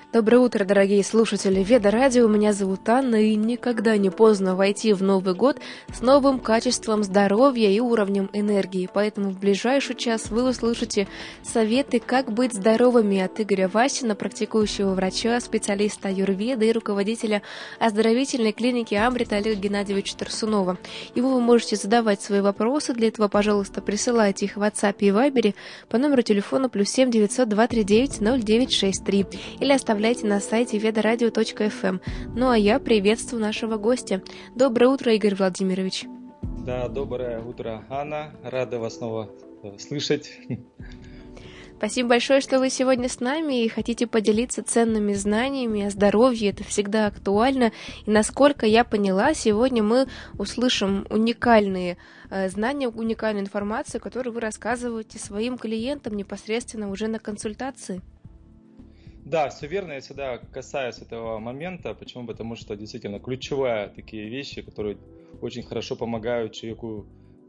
Доброе утро, дорогие слушатели Веда Радио. Меня зовут Анна, и никогда не поздно войти в Новый год с новым качеством здоровья и уровнем энергии. Поэтому в ближайший час вы услышите советы, как быть здоровыми от Игоря Васина, практикующего врача, специалиста аюрведы и руководителя оздоровительной клиники Амрита Олега Геннадьевича Тарсунова. Его вы можете задавать свои вопросы. Для этого, пожалуйста, присылайте их в WhatsApp и Viber по номеру телефона +7 900 239 0963 или оставляйте на сайте vedoradio.fm. Ну а я приветствую нашего гостя. Доброе утро, Игорь Владимирович. Да, доброе утро, Анна. Рада вас снова слышать. Спасибо большое, что вы сегодня с нами и хотите поделиться ценными знаниями о здоровье. Это всегда актуально. И насколько я поняла, сегодня мы услышим уникальные знания, уникальную информацию, которую вы рассказываете своим клиентам непосредственно уже на консультации. Да, все верно, я всегда касаюсь этого момента. Почему? Потому что действительно ключевые такие вещи, которые очень хорошо помогают человеку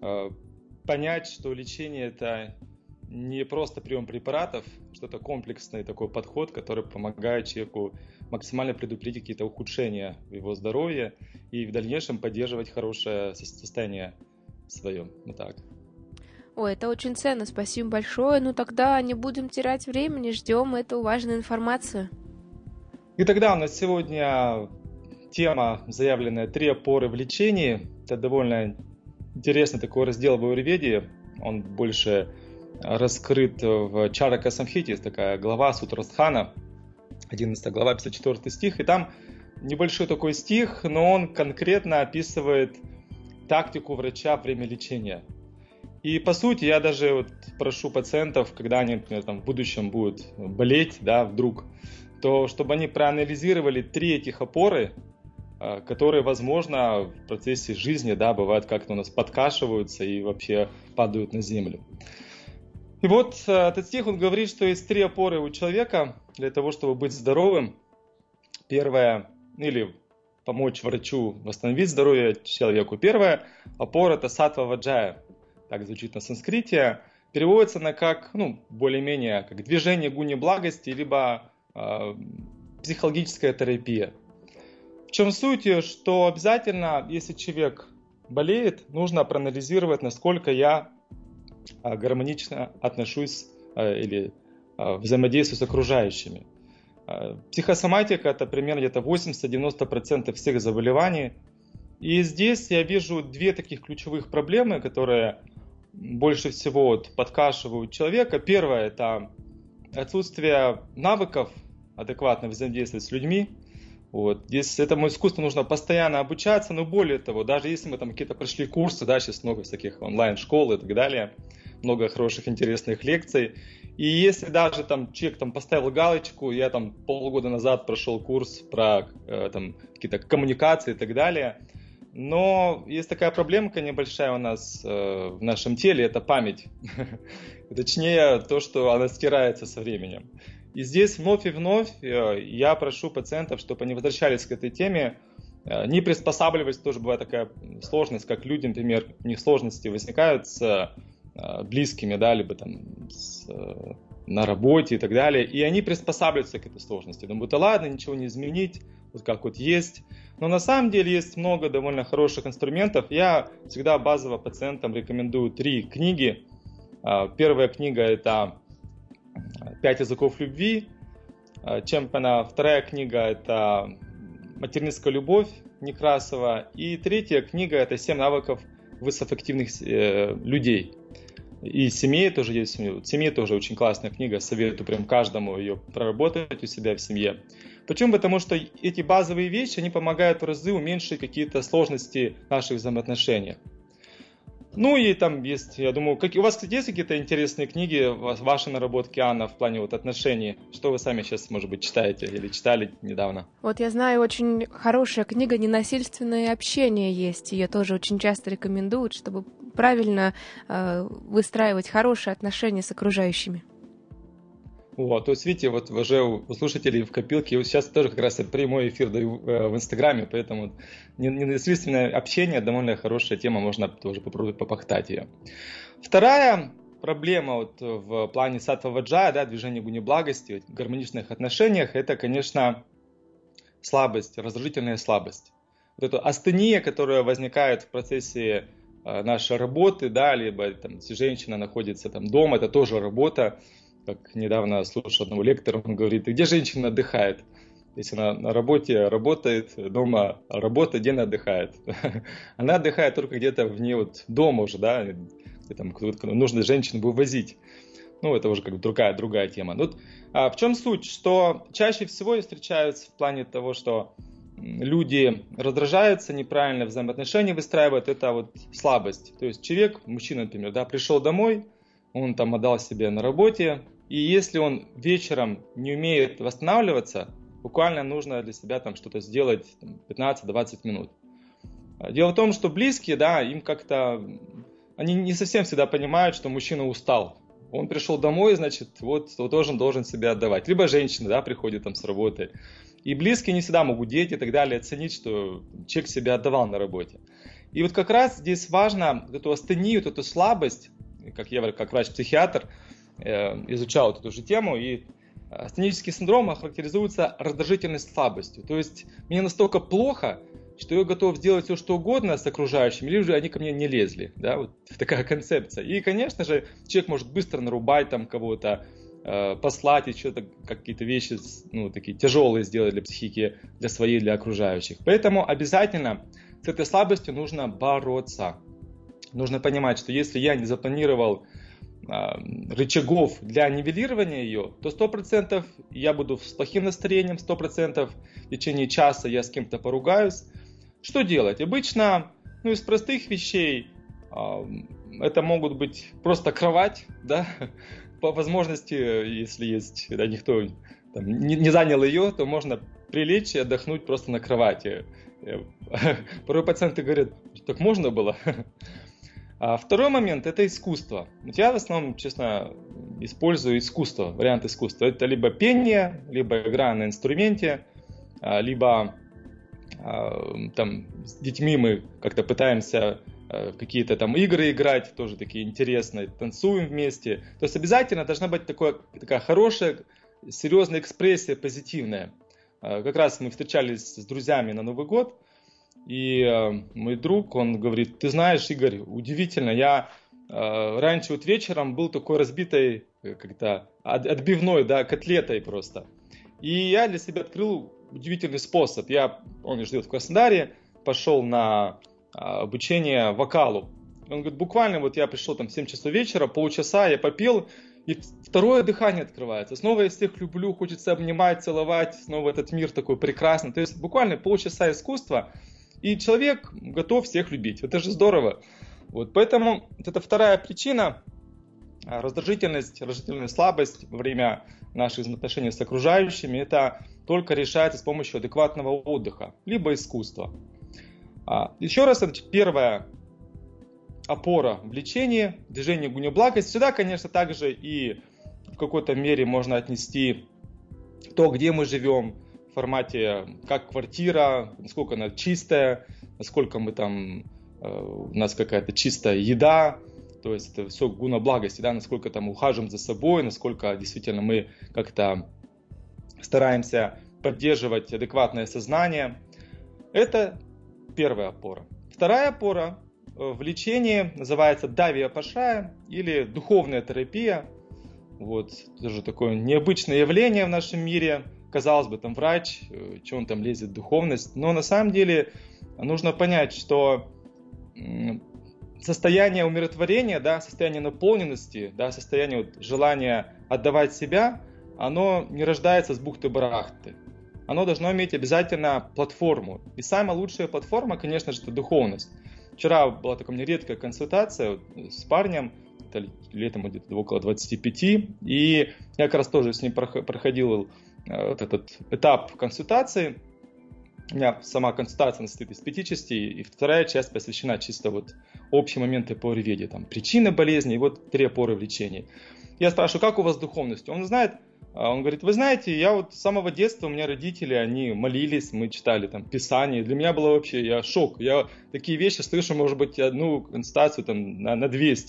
понять, что лечение это не просто прием препаратов, что это комплексный такой подход, который помогает человеку максимально предупредить какие-то ухудшения в его здоровье и в дальнейшем поддерживать хорошее состояние свое. Вот так. Ой, это очень ценно, спасибо большое. Ну тогда не будем терять времени, ждем эту важную информацию. И тогда у нас сегодня тема, заявленная «Три опоры в лечении». Это довольно интересный такой раздел в аюрведе. Он больше раскрыт в Чарака Самхите, есть такая глава Сутрастхана, 11 глава, 54 стих. И там небольшой такой стих, но он конкретно описывает тактику врача во время лечения. И по сути я даже прошу пациентов, когда они, например, в будущем будут болеть, да, вдруг, то чтобы они проанализировали 3 этих опоры, которые, возможно, в процессе жизни, да, бывает как-то у нас подкашиваются и вообще падают на землю. И вот этот стих, он говорит, что есть 3 опоры у человека для того, чтобы быть здоровым. Первое, или помочь врачу восстановить здоровье человеку. Первая опора – это саттва ваджая. Так звучит на санскрите, переводится на как, более-менее, как движение гуни благости, либо психологическая терапия. В чем суть, что обязательно, если человек болеет, нужно проанализировать, насколько я гармонично отношусь или взаимодействую с окружающими. Психосоматика – это примерно где-то 80-90% всех заболеваний. И здесь я вижу 2 таких ключевых проблемы, которые больше всего подкашивают человека. Первое – это отсутствие навыков адекватно взаимодействовать с людьми. Здесь этому искусству нужно постоянно обучаться, но более того, даже если мы какие-то прошли курсы, да, сейчас много всяких онлайн-школ и так далее, много хороших интересных лекций. И если даже человек поставил галочку, я полгода назад прошел курс про какие-то коммуникации и так далее, но есть такая проблемка небольшая у нас в нашем теле, это память. Точнее, то, что она стирается со временем. И здесь вновь и вновь я прошу пациентов, чтобы они возвращались к этой теме, не приспосабливались, тоже бывает такая сложность, как люди, например, у них сложности возникают с близкими, да, либо на работе и так далее, и они приспосабливаются к этой сложности. Думают, да ладно, ничего не изменить, как есть. Но на самом деле есть много довольно хороших инструментов. Я всегда базово пациентам рекомендую 3 книги. Первая книга – это «5 языков любви» Чемпиона. Вторая книга – это «Материнская любовь» Некрасова. И третья книга – это «7 навыков высокоэффективных людей». И «Семье» тоже есть. «Семье» тоже очень классная книга. Советую прям каждому ее проработать у себя в семье. Почему? Потому что эти базовые вещи, они помогают в разы уменьшить какие-то сложности в наших взаимоотношениях. Ну и есть, я думаю, у вас, кстати, есть какие-то интересные книги, ваши наработки, Анна, в плане отношений? Что вы сами сейчас, может быть, читаете или читали недавно? Я знаю, очень хорошая книга «Ненасильственное общение» есть. Ее тоже очень часто рекомендуют, чтобы правильно выстраивать хорошие отношения с окружающими. То есть, видите, уже у слушателей в копилке, сейчас тоже как раз прямой эфир даю в Инстаграме, поэтому ненасильственное общение довольно хорошая тема, можно тоже попробовать попахтать ее. Вторая проблема вот в плане саттва-ваджая, да, движения гуни-благости, в гармоничных отношениях, это, конечно, слабость, раздражительная слабость. Вот эта астения, которая возникает в процессе нашей работы, да, либо там, если женщина находится там дома, это тоже работа. Как недавно слушал одного лектора, он говорит, где женщина отдыхает? Если она на работе работает, дома работа, где она отдыхает? Она отдыхает только где-то вне вот дома уже, да, где там нужно женщину вывозить. Ну, это уже как бы другая тема. Вот, в чем суть? Что чаще всего встречаются в плане того, что люди раздражаются, неправильно взаимоотношения выстраивают, это вот слабость. То есть человек, мужчина, например, да, пришел домой, он там отдал себе на работе, и если он вечером не умеет восстанавливаться, буквально нужно для себя там что-то сделать 15-20 минут. Дело в том, что близкие, да, им как-то, они не совсем всегда понимают, что мужчина устал. Он пришел домой, значит, вот должен себя отдавать. Либо женщина, да, приходит там с работы. И близкие не всегда могут, дети и так далее, оценить, что человек себя отдавал на работе. И вот как раз здесь важно эту астению, эту слабость, как я как врач-психиатр изучал эту же тему, и астенический синдром характеризуется раздражительной слабостью. То есть мне настолько плохо, что я готов сделать все, что угодно с окружающими, лишь бы они ко мне не лезли. Да? Вот такая концепция. И, конечно же, человек может быстро нарубать там кого-то, послать и что-то, какие-то вещи такие тяжелые сделать для психики, для своей, для окружающих. Поэтому обязательно с этой слабостью нужно бороться. Нужно понимать, что если я не запланировал рычагов для нивелирования ее, то 100% я буду с плохим настроением, 100% в течение часа я с кем-то поругаюсь. Что делать? Обычно, из простых вещей это могут быть просто кровать, да, по возможности, если есть, да, никто там, не занял ее, то можно прилечь и отдохнуть просто на кровати. Порой пациенты говорят, так можно было? А второй момент – это искусство. Я в основном, честно, использую искусство, вариант искусства. Это либо пение, либо игра на инструменте, либо там с детьми мы как-то пытаемся какие-то там игры играть, тоже такие интересные, танцуем вместе. То есть обязательно должна быть такая хорошая, серьезная экспрессия, позитивная. Как раз мы встречались с друзьями на Новый год, и мой друг, он говорит, ты знаешь, Игорь, удивительно, я раньше вот вечером был такой разбитой как-то отбивной, да, котлетой просто. И я для себя открыл удивительный способ. Он живет в Краснодаре, пошел на обучение вокалу. Он говорит, буквально вот я пришел там в 7 часов вечера, полчаса я попел, и второе дыхание открывается. Снова я всех люблю, хочется обнимать, целовать, снова этот мир такой прекрасный. То есть буквально полчаса искусства, и человек готов всех любить. Это же здорово. Вот, поэтому это вторая причина, раздражительность, раздражительная слабость во время наших взаимоотношений с окружающими, это только решается с помощью адекватного отдыха, либо искусства. Еще раз, первая опора в лечении, движение гуни-благости. Сюда, конечно, также и в какой-то мере можно отнести то, где мы живем, в формате как квартира, насколько она чистая, насколько мы там, у нас какая-то чистая еда, то есть это все гуна-благости, да, насколько там ухаживаем за собой, насколько действительно мы как-то стараемся поддерживать адекватное сознание. Это первая опора. Вторая опора в лечении называется давия-пашая или духовная терапия. Вот, тоже такое необычное явление в нашем мире. Казалось бы, там врач, что он там лезет в духовность. Но на самом деле нужно понять, что состояние умиротворения, да, состояние наполненности, да, состояние желания отдавать себя, оно не рождается с бухты-барахты. Оно должно иметь обязательно платформу. И самая лучшая платформа, конечно же, это духовность. Вчера была такая у меня редкая консультация с парнем, летом где-то около 25, и я как раз тоже с ним проходил вот этот этап консультации. У меня сама консультация состоит из 5 частей, и вторая часть посвящена чисто вот общие моменты по аюрведе, там причины болезни и вот 3 опоры в лечении. Я спрашиваю, как у вас с духовностью? Он знает, он говорит, вы знаете, я вот с самого детства, у меня родители, они молились, мы читали там Писание. Для меня было вообще, шок. Я такие вещи слышу, может быть, одну консультацию там на 200.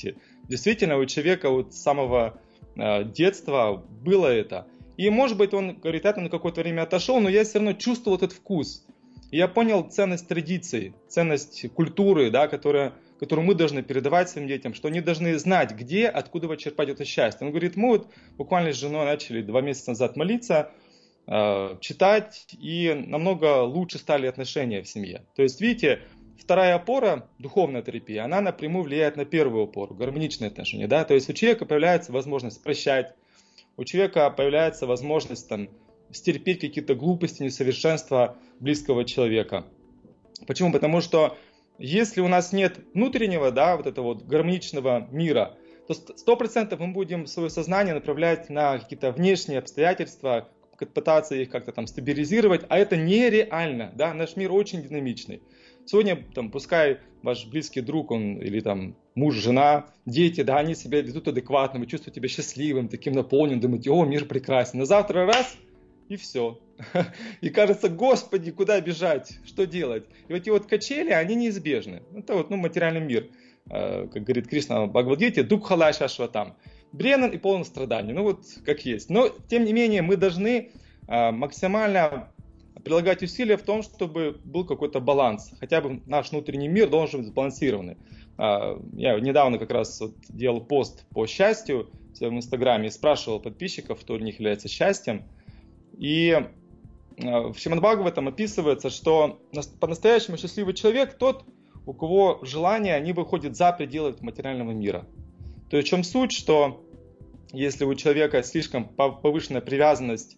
действительно у человека вот с самого детства было это. И, может быть, он, говорит, это на какое-то время отошел, но я все равно чувствовал этот вкус. И я понял ценность традиций, ценность культуры, да, которую мы должны передавать своим детям, что они должны знать, где, откуда черпать это счастье. Он говорит, мы вот буквально с женой начали 2 месяца назад молиться, читать, и намного лучше стали отношения в семье. То есть, видите, вторая опора, духовная терапия, она напрямую влияет на первую опору, гармоничные отношения. Да? То есть у человека появляется возможность прощать, у человека появляется возможность стерпеть какие-то глупости, несовершенства близкого человека. Почему? Потому что если у нас нет внутреннего, да, вот этого вот гармоничного мира, то 100% мы будем свое сознание направлять на какие-то внешние обстоятельства, пытаться их как-то стабилизировать, а это нереально, да, наш мир очень динамичный. Сегодня, пускай ваш близкий друг, он или муж, жена, дети, да, они себя ведут адекватно, вы чувствуете себя счастливым, таким наполненным, думаете, о, мир прекрасен. На завтра раз, и все. И кажется, Господи, куда бежать, что делать? И вот эти вот качели, они неизбежны. Это материальный мир, как говорит Кришна в Бхагавад-гите, дукха шашватам. Бренен и полон страданий, как есть. Но, тем не менее, мы должны максимально прилагать усилия в том, чтобы был какой-то баланс. Хотя бы наш внутренний мир должен быть сбалансированный. Я недавно как раз делал пост по счастью в своем инстаграме и спрашивал подписчиков, что для них является счастьем. И в Шримад Бхагаватам описывается, что по-настоящему счастливый человек тот, у кого желания не выходят за пределы материального мира. То есть в чем суть, что если у человека слишком повышенная привязанность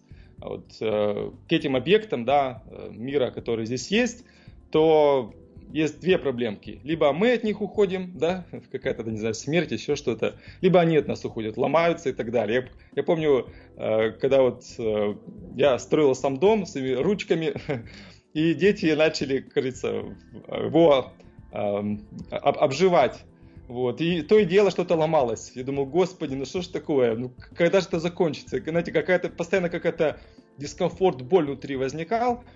к этим объектам, да, мира, которые здесь есть, то есть 2 проблемки. Либо мы от них уходим, да, какая-то, не знаю, смерть, еще что-то, либо они от нас уходят, ломаются и так далее. Я помню, когда я строил сам дом своими ручками, и дети начали, как говорится, его обживать. И то и дело что-то ломалось. Я думал, Господи, что ж такое? Когда же это закончится? Знаете, постоянно какая-то дискомфорт, боль внутри возникал.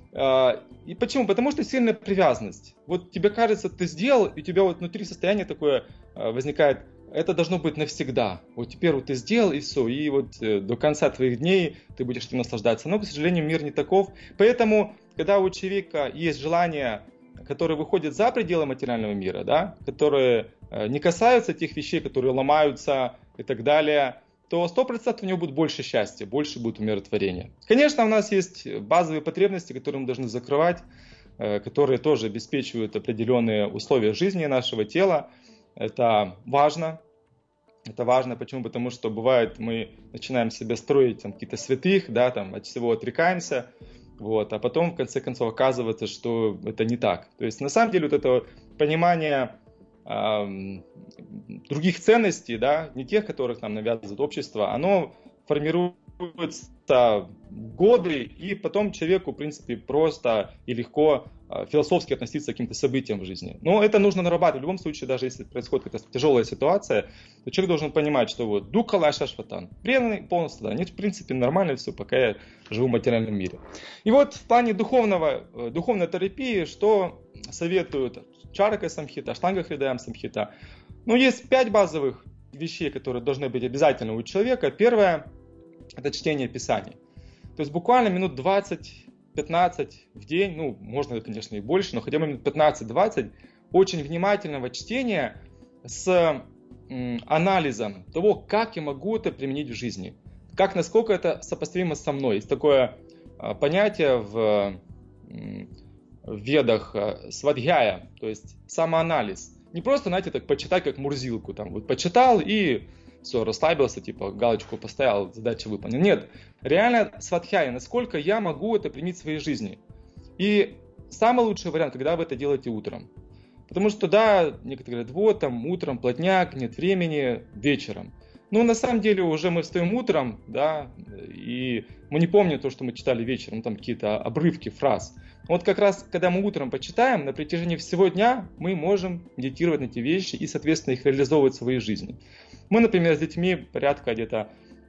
И почему? Потому что сильная привязанность. Тебе кажется, ты сделал, и у тебя внутри состояние такое возникает, это должно быть навсегда. Теперь ты сделал, и все. И до конца твоих дней ты будешь этим наслаждаться. Но, к сожалению, мир не таков. Поэтому, когда у человека есть желание, которые выходят за пределы материального мира, да, которые не касаются тех вещей, которые ломаются и так далее, то 100% у него будет больше счастья, больше будет умиротворения. Конечно, у нас есть базовые потребности, которые мы должны закрывать, которые тоже обеспечивают определенные условия жизни нашего тела. Это важно. Это важно, почему? Потому что бывает, мы начинаем себе строить какие-то святых, да, от всего отрекаемся, а потом, в конце концов, оказывается, что это не так. То есть, на самом деле, это понимание других ценностей, да, не тех, которых нам навязывает общество, оно формируется годы, и потом человеку, в принципе, просто и легко философски относиться к каким-то событиям в жизни. Но это нужно нарабатывать. В любом случае, даже если происходит какая-то тяжелая ситуация, то человек должен понимать, что духа лаша шватан, преданный полностью, да, нет, в принципе, нормально все, пока я живу в материальном мире. И в плане духовной терапии, что советуют Чарака Самхита, Аштанга Хридаям Самхита? Есть 5 базовых вещей, которые должны быть обязательно у человека. Первое – это чтение Писаний. То есть буквально минут 20-15 в день, можно, конечно, и больше, но хотя бы минут 15-20 очень внимательного чтения с анализом того, как я могу это применить в жизни, насколько это сопоставимо со мной. Есть такое понятие в ведах свадхьяя, то есть самоанализ. Не просто, знаете, так почитать, как Мурзилку, почитал и все, расслабился, галочку поставил, задача выполнена. Нет, реально свадхьяя, насколько я могу это применить в своей жизни. И самый лучший вариант, когда вы это делаете утром. Потому что, да, некоторые говорят, утром плотняк, нет времени, вечером. На самом деле уже мы встаем утром, да, и мы не помним то, что мы читали вечером, какие-то обрывки фраз. Как раз, когда мы утром почитаем, на протяжении всего дня мы можем медитировать на эти вещи и, соответственно, их реализовывать в своей жизни. Мы, например, с детьми порядка где-то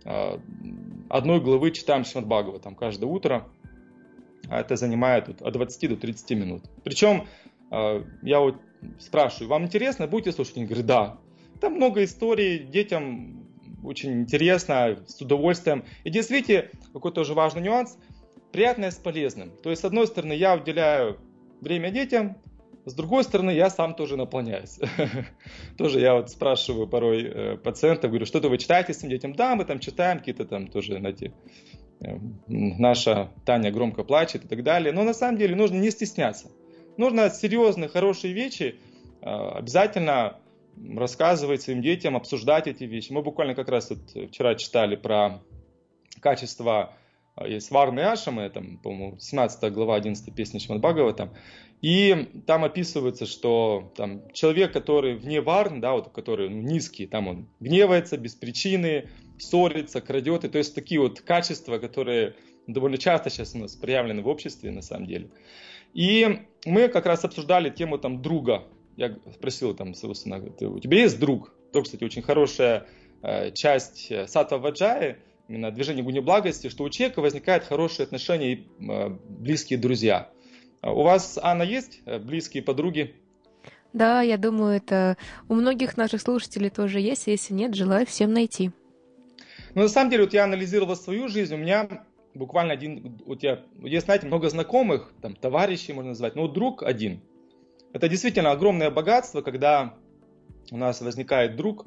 1 главы читаем Шримад Бхагаватам каждое утро. Это занимает от 20 до 30 минут. Причем я спрашиваю, вам интересно, будете слушать? Они говорят, да. Там много историй, детям очень интересно, с удовольствием. И действительно, какой тоже важный нюанс, приятное с полезным. То есть, с одной стороны, я уделяю время детям, с другой стороны, я сам тоже наполняюсь. Тоже я вот спрашиваю порой пациентов, говорю, что-то вы читаете своим детям? Да, мы там читаем какие-то там тоже, знаете, наша Таня громко плачет и так далее. Но на самом деле нужно не стесняться. Нужно серьезные, хорошие вещи обязательно рассказывать своим детям, обсуждать эти вещи. Мы буквально как раз вот вчера читали про качество есть Варны Ашамы, там, по-моему, 17 глава, 11 песня Шримад Бхагаватам. И там описывается, что там, человек, который вне Варн, да, вот, который низкий, там он гневается без причины, ссорится, крадет. И то есть такие вот качества, которые довольно часто сейчас у нас проявлены в обществе на самом деле. И мы как раз обсуждали тему там друга. Я спросил там своего сына, у тебя есть друг? То, кстати, очень хорошая часть Саттва Ваджаи, именно движение гуни благости, что у человека возникают хорошие отношения и близкие друзья. У вас, Анна, есть близкие подруги? Да, я думаю, это у многих наших слушателей тоже есть. Если нет, желаю всем найти. Ну, на самом деле, вот я анализировал свою жизнь, у меня буквально один, вот есть, знаете, много знакомых, там, товарищей можно назвать, но вот друг один. Это действительно огромное богатство, когда у нас возникает друг,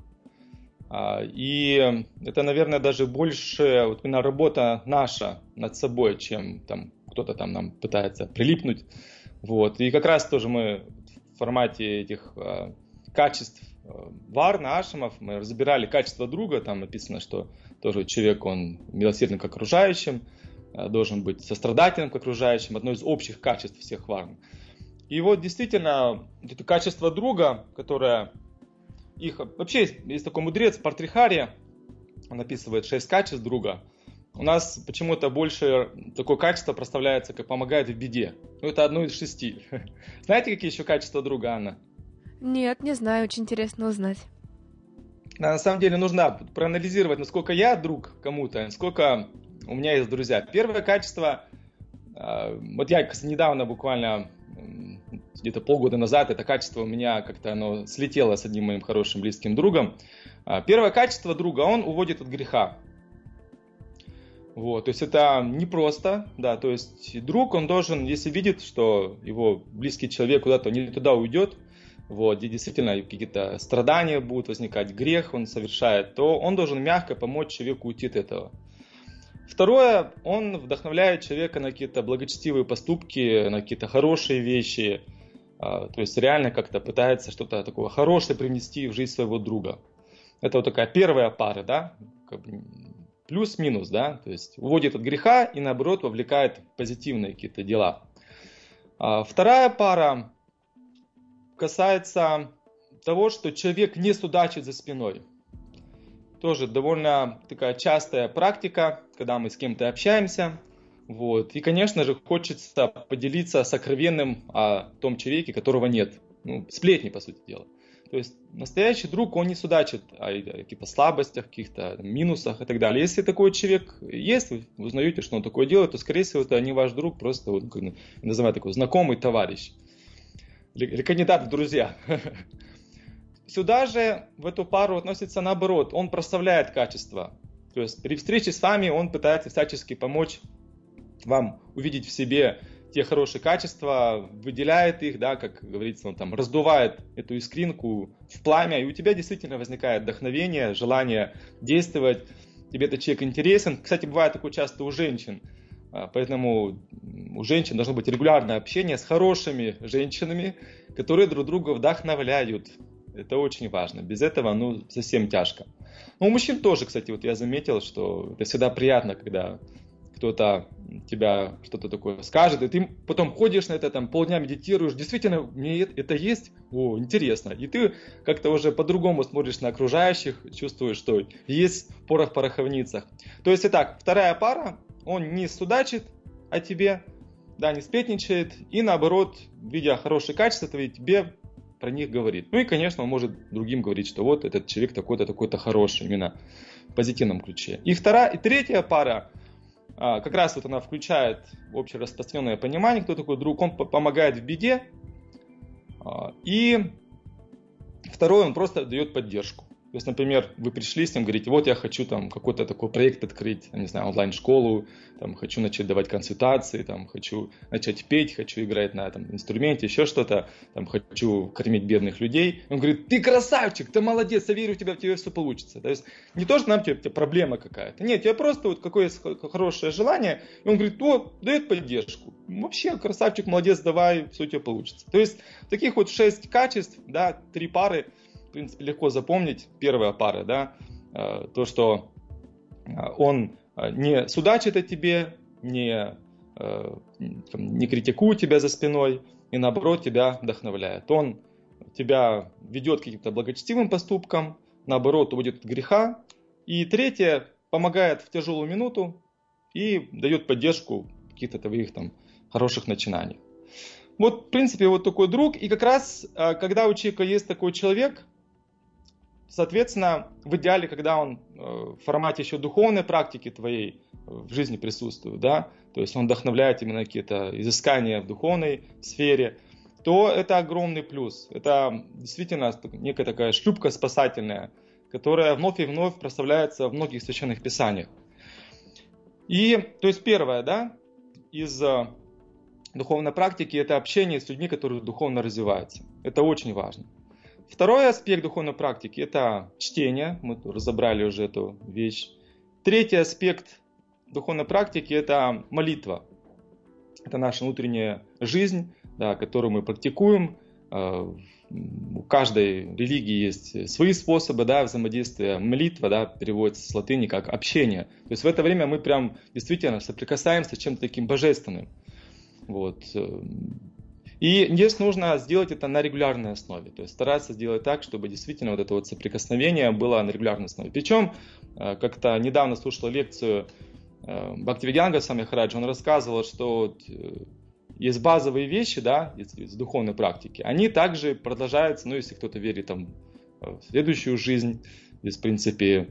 и это, наверное, даже больше вот именно работа наша над собой, чем там кто-то там нам пытается прилипнуть. Вот. И как раз тоже мы в формате этих качеств Варна, Ашамов, мы разбирали качество друга, там написано, что тоже человек, он милосерден к окружающим, должен быть сострадательным к окружающим, одно из общих качеств всех Варн. И вот действительно, это качество друга, которое их... Вообще есть такой мудрец Партрихария, он описывает 6 качеств друга. У нас почему-то больше такое качество проставляется, как помогает в беде. Ну, это одно из 6. Знаете, какие еще качества друга, Анна? Нет, не знаю, очень интересно узнать. Да, на самом деле нужно проанализировать, насколько я друг кому-то, насколько у меня есть друзья. Первое качество, вот я недавно буквально, где-то полгода назад, это качество у меня как-то оно слетело с одним моим хорошим близким другом. Первое качество друга, он уводит от греха. Вот, то есть это непросто, да, то есть друг, он должен, если видит, что его близкий человек куда-то не туда уйдет, вот, где действительно какие-то страдания будут возникать, грех он совершает, то он должен мягко помочь человеку уйти от этого. Второе, он вдохновляет человека на какие-то благочестивые поступки, на какие-то хорошие вещи, то есть реально как-то пытается что-то такое хорошее привнести в жизнь своего друга. Это вот такая первая пара, да, как бы плюс-минус, да, то есть уводит от греха и наоборот вовлекает в позитивные какие-то дела. Вторая пара касается того, что человек не судачит за спиной. Тоже довольно такая частая практика, когда мы с кем-то общаемся. Вот. И, конечно же, хочется поделиться сокровенным о том человеке, которого нет. Ну, сплетни, по сути дела. То есть настоящий друг, он не судачит о каких-то слабостях, каких-то минусах и так далее. Если такой человек есть, вы узнаете, что он такое делает, то, скорее всего, это не ваш друг, просто вот, называют такой знакомый товарищ. Или кандидат в друзья. Сюда же, в эту пару относится наоборот. Он прославляет качество. То есть при встрече с вами он пытается всячески помочь вам увидеть в себе те хорошие качества, выделяет их, да, как говорится, он там раздувает эту искринку в пламя, и у тебя действительно возникает вдохновение, желание действовать, тебе этот человек интересен. Кстати, бывает такое часто у женщин, поэтому у женщин должно быть регулярное общение с хорошими женщинами, которые друг друга вдохновляют. Это очень важно. Без этого, ну, совсем тяжко. Но у мужчин тоже, кстати, вот я заметил, что это всегда приятно, когда кто-то тебя что-то такое скажет, и ты потом ходишь на это, там, полдня медитируешь, действительно, мне это есть, о, интересно. И ты как-то уже по-другому смотришь на окружающих, чувствуешь, что есть порох в пороховницах. То есть, итак, вторая пара, он не судачит о тебе, да, не сплетничает, и наоборот, видя хорошие качества, то ведь тебе про них говорит. Ну и, конечно, он может другим говорить, что вот этот человек такой-то, такой-то хороший, именно в позитивном ключе. И третья пара, как раз вот она включает общераспространенное понимание, кто такой друг, он помогает в беде, и второй, он просто дает поддержку. То есть, например, вы пришли с ним, говорите, вот я хочу там какой-то такой проект открыть, не знаю, онлайн-школу, там, хочу начать давать консультации, там, хочу начать петь, хочу играть на там, инструменте, еще что-то, там, хочу кормить бедных людей. Он говорит, ты красавчик, ты молодец, я верю в тебя, все получится. То есть не то, что нам тебе проблема какая-то. Нет, тебе просто вот какое хорошее желание. И он говорит, дает поддержку. Вообще, красавчик, молодец, давай, все у тебя получится. То есть таких вот 6 качеств, да, 3 пары, в принципе, легко запомнить. Первая пара, да, то, что он не судачит о тебе, не критикует тебя за спиной, и наоборот тебя вдохновляет. Он тебя ведет к каким-то благочестивым поступкам, наоборот, уводит от греха. И третье, помогает в тяжелую минуту и дает поддержку в каких-то твоих там хороших начинаниях. Вот, в принципе, вот такой друг. И как раз, когда у человека есть такой человек, соответственно, в идеале, когда он в формате еще духовной практики твоей в жизни присутствует, да, то есть он вдохновляет именно какие-то изыскания в духовной сфере, то это огромный плюс. Это действительно некая такая шлюпка спасательная, которая вновь и вновь проставляется в многих священных писаниях. И, то есть первое, да, из духовной практики, это общение с людьми, которые духовно развиваются. Это очень важно. Второй аспект духовной практики – это чтение. Мы разобрали уже эту вещь. Третий аспект духовной практики – это молитва. Это наша внутренняя жизнь, да, которую мы практикуем. У каждой религии есть свои способы, да, взаимодействия. Молитва, да, переводится с латыни как общение. То есть в это время мы прям действительно соприкасаемся с чем-то таким божественным. Вот. И здесь нужно сделать это на регулярной основе. То есть стараться сделать так, чтобы действительно вот это вот соприкосновение было на регулярной основе. Причем, как-то недавно слушал лекцию Бхактивиданга Свами Махараджа, он рассказывал, что есть базовые вещи, да, из духовной практики. Они также продолжаются, ну, если кто-то верит там, в следующую жизнь. Здесь, в принципе,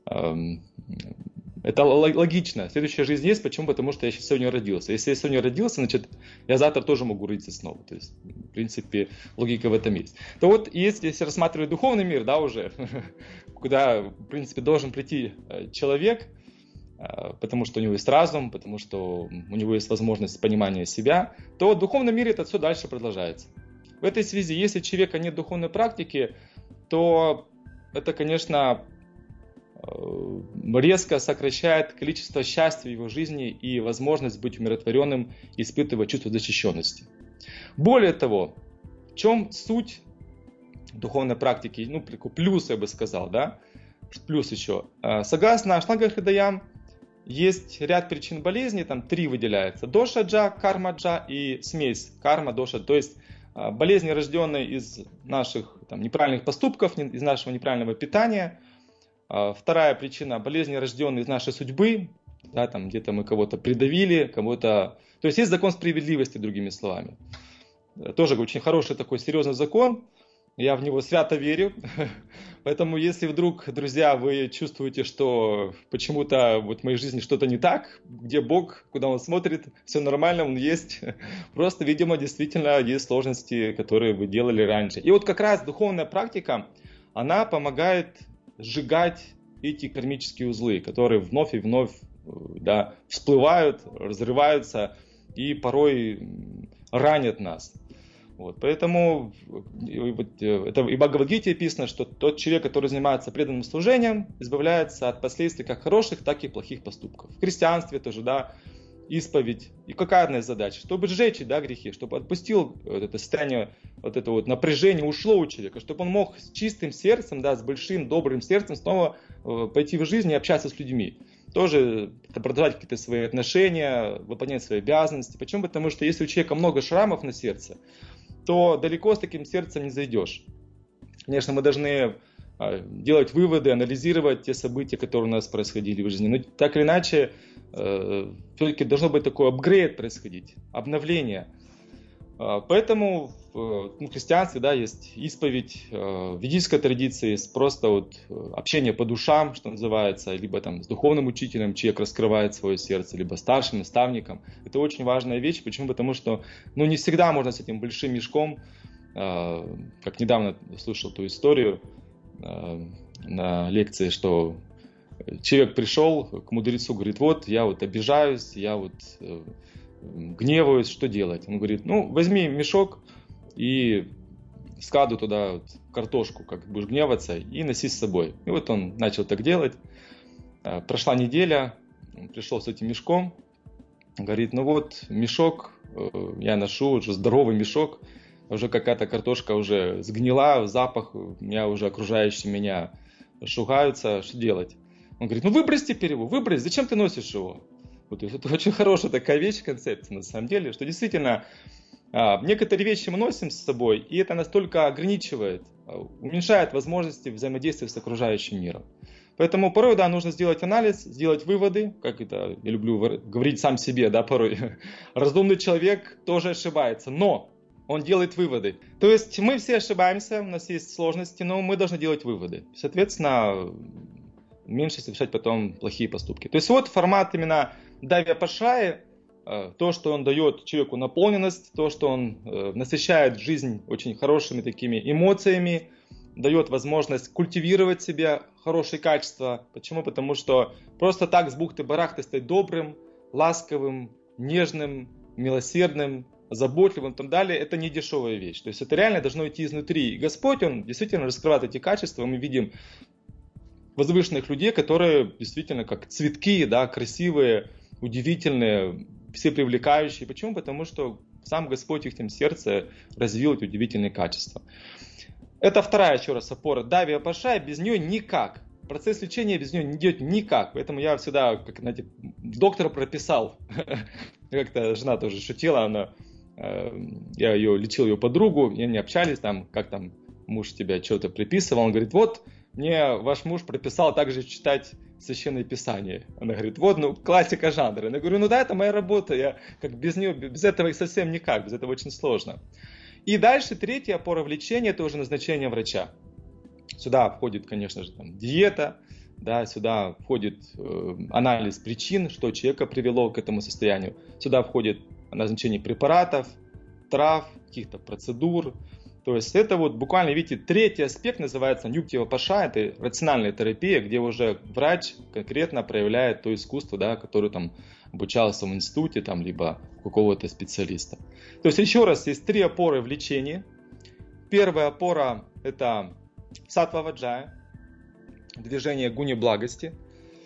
это логично. Следующая жизнь есть. Почему? Потому что я сейчас сегодня родился. Если я сегодня родился, значит, я завтра тоже могу родиться снова. То есть, в принципе, логика в этом есть. То вот, если рассматривать духовный мир, да, уже, куда, в принципе, должен прийти человек, потому что у него есть разум, потому что у него есть возможность понимания себя, то в духовном мире это все дальше продолжается. В этой связи, если у человека нет духовной практики, то это, конечно, резко сокращает количество счастья в его жизни и возможность быть умиротворенным, испытывать чувство защищенности. Более того, в чем суть духовной практики? Ну, плюс, я бы сказал, да? Плюс еще. Согласно Аштанга-хридаям, есть ряд причин болезни, там 3 выделяется. Доша-джа, карма-джа и смесь карма-доша. То есть болезни, рожденные из наших там, неправильных поступков, из нашего неправильного питания. Вторая причина – болезни, рожденные из нашей судьбы, да, там где-то мы кого-то придавили, кого-то… То есть есть закон справедливости, другими словами. Тоже очень хороший такой серьезный закон, я в него свято верю. Поэтому если вдруг, друзья, вы чувствуете, что почему-то вот в моей жизни что-то не так, где Бог, куда Он смотрит, все нормально, Он есть. Просто, видимо, действительно есть сложности, которые вы делали раньше. И вот как раз духовная практика, она помогает сжигать эти кармические узлы, которые вновь и вновь, да, всплывают, разрываются и порой ранят нас. Вот, поэтому это и в Бхагавад-гите описано, что тот человек, который занимается преданным служением, избавляется от последствий как хороших, так и плохих поступков. В христианстве тоже, да, исповедь. И какая одна из задач? Чтобы сжечь, да, грехи, чтобы отпустил вот это состояние, вот это вот напряжение ушло у человека, чтобы он мог с чистым сердцем, да, с большим добрым сердцем снова пойти в жизнь и общаться с людьми. Тоже продолжать какие-то свои отношения, выполнять свои обязанности. Почему? Потому что если у человека много шрамов на сердце, то далеко с таким сердцем не зайдешь. Конечно, мы должны делать выводы, анализировать те события, которые у нас происходили в жизни. Но так или иначе, все-таки должно быть такой апгрейд происходить, обновление. Поэтому в христианстве, да, есть исповедь, в ведической традиции есть просто вот общение по душам, что называется, либо там с духовным учителем человек раскрывает свое сердце, либо старшим наставником. Это очень важная вещь. Почему? Потому что не всегда можно с этим большим мешком, как недавно слышал ту историю, на лекции, что человек пришел к мудрецу, говорит, вот я вот обижаюсь, я вот гневаюсь, что делать? Он говорит, ну возьми мешок и складывай туда вот картошку, как будешь гневаться, и носи с собой. И вот он начал так делать. Прошла неделя, он пришел с этим мешком, говорит, ну вот мешок я ношу, уже здоровый мешок, уже какая-то картошка уже сгнила, запах, меня уже окружающие меня шугаются, что делать? Он говорит, ну выбрось теперь его, выбрось, зачем ты носишь его? Вот это очень хорошая такая вещь, концепция на самом деле, что действительно некоторые вещи мы носим с собой, и это настолько ограничивает, уменьшает возможности взаимодействия с окружающим миром. Поэтому порой, да, нужно сделать анализ, сделать выводы, как это я люблю говорить сам себе, да, порой. Разумный человек тоже ошибается, но он делает выводы. То есть мы все ошибаемся, у нас есть сложности, но мы должны делать выводы. Соответственно, меньше совершать потом плохие поступки. То есть вот формат именно Дави Пашаи, то, что он дает человеку наполненность, то, что он насыщает жизнь очень хорошими такими эмоциями, дает возможность культивировать в себе хорошие качества. Почему? Потому что просто так с бухты-барахты стать добрым, ласковым, нежным, милосердным, заботливым и так далее, это не дешевая вещь. То есть это реально должно идти изнутри. И Господь, Он действительно раскрывает эти качества. Мы видим возвышенных людей, которые действительно как цветки, да, красивые, удивительные, все привлекающие. Почему? Потому что сам Господь в их сердце развил эти удивительные качества. Это вторая, еще раз, опора. Дави Пашаи, без нее никак. Процесс лечения без нее не идет никак. Поэтому я всегда, как, знаете, доктора прописал. Как-то жена тоже шутила, я лечил ее подругу, и они общались, там, как там муж тебя что-то приписывал. Он говорит, вот, мне ваш муж прописал также читать Священное Писание. Она говорит, вот, ну, классика жанра. Я говорю, ну да, это моя работа, я как без нее, без этого совсем никак, без этого очень сложно. И дальше третья опора в лечении, это уже назначение врача. Сюда входит, конечно же, там, диета, да, сюда входит анализ причин, что человека привело к этому состоянию. Сюда входит назначение препаратов, трав, каких-то процедур. То есть это вот буквально, видите, третий аспект называется Нюктива Паша, это рациональная терапия, где уже врач конкретно проявляет то искусство, да, которое там обучался в институте, там, либо у какого-то специалиста. То есть еще раз, есть три опоры в лечении. Первая опора это саттва ваджая, движение гуни благости.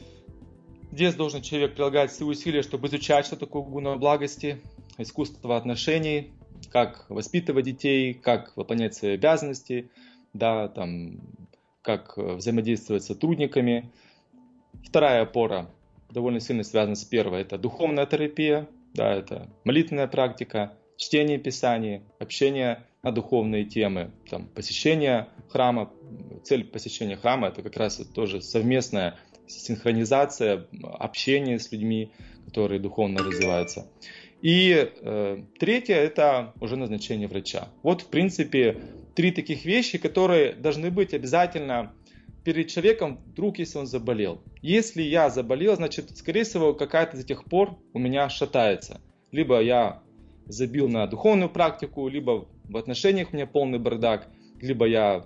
Здесь должен человек прилагать все усилия, чтобы изучать, что такое гуна благости, искусство отношений, как воспитывать детей, как выполнять свои обязанности, да, там, как взаимодействовать с сотрудниками. Вторая опора довольно сильно связана с первой. Это духовная терапия, да, это молитвенная практика, чтение Писаний, общение на духовные темы, там, посещение храма. Цель посещения храма это как раз тоже совместная синхронизация, общение с людьми, которые духовно развиваются. И третье это уже назначение врача. Вот в принципе три таких вещи, которые должны быть обязательно перед человеком, вдруг если он заболел. Если я заболел, значит, скорее всего, какая-то из этих пор у меня шатается. Либо я забил на духовную практику, либо в отношениях у меня полный бардак, либо я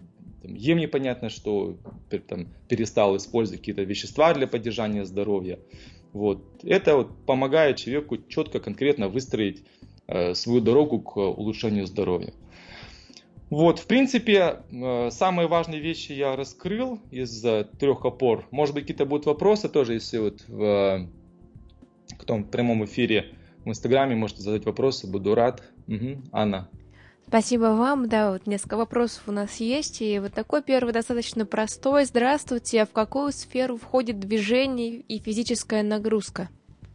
ем непонятно что, перестал использовать какие-то вещества для поддержания здоровья. Вот. Это вот помогает человеку четко, конкретно выстроить свою дорогу к улучшению здоровья. Вот, в принципе, самые важные вещи я раскрыл из трех опор. Может быть, какие-то будут вопросы тоже, если вот в том прямом эфире в Инстаграме можете задать вопросы, буду рад. Анна. Спасибо вам. Да, вот несколько вопросов у нас есть. И вот такой первый достаточно простой. Здравствуйте. А в какую сферу входит движение и физическая нагрузка?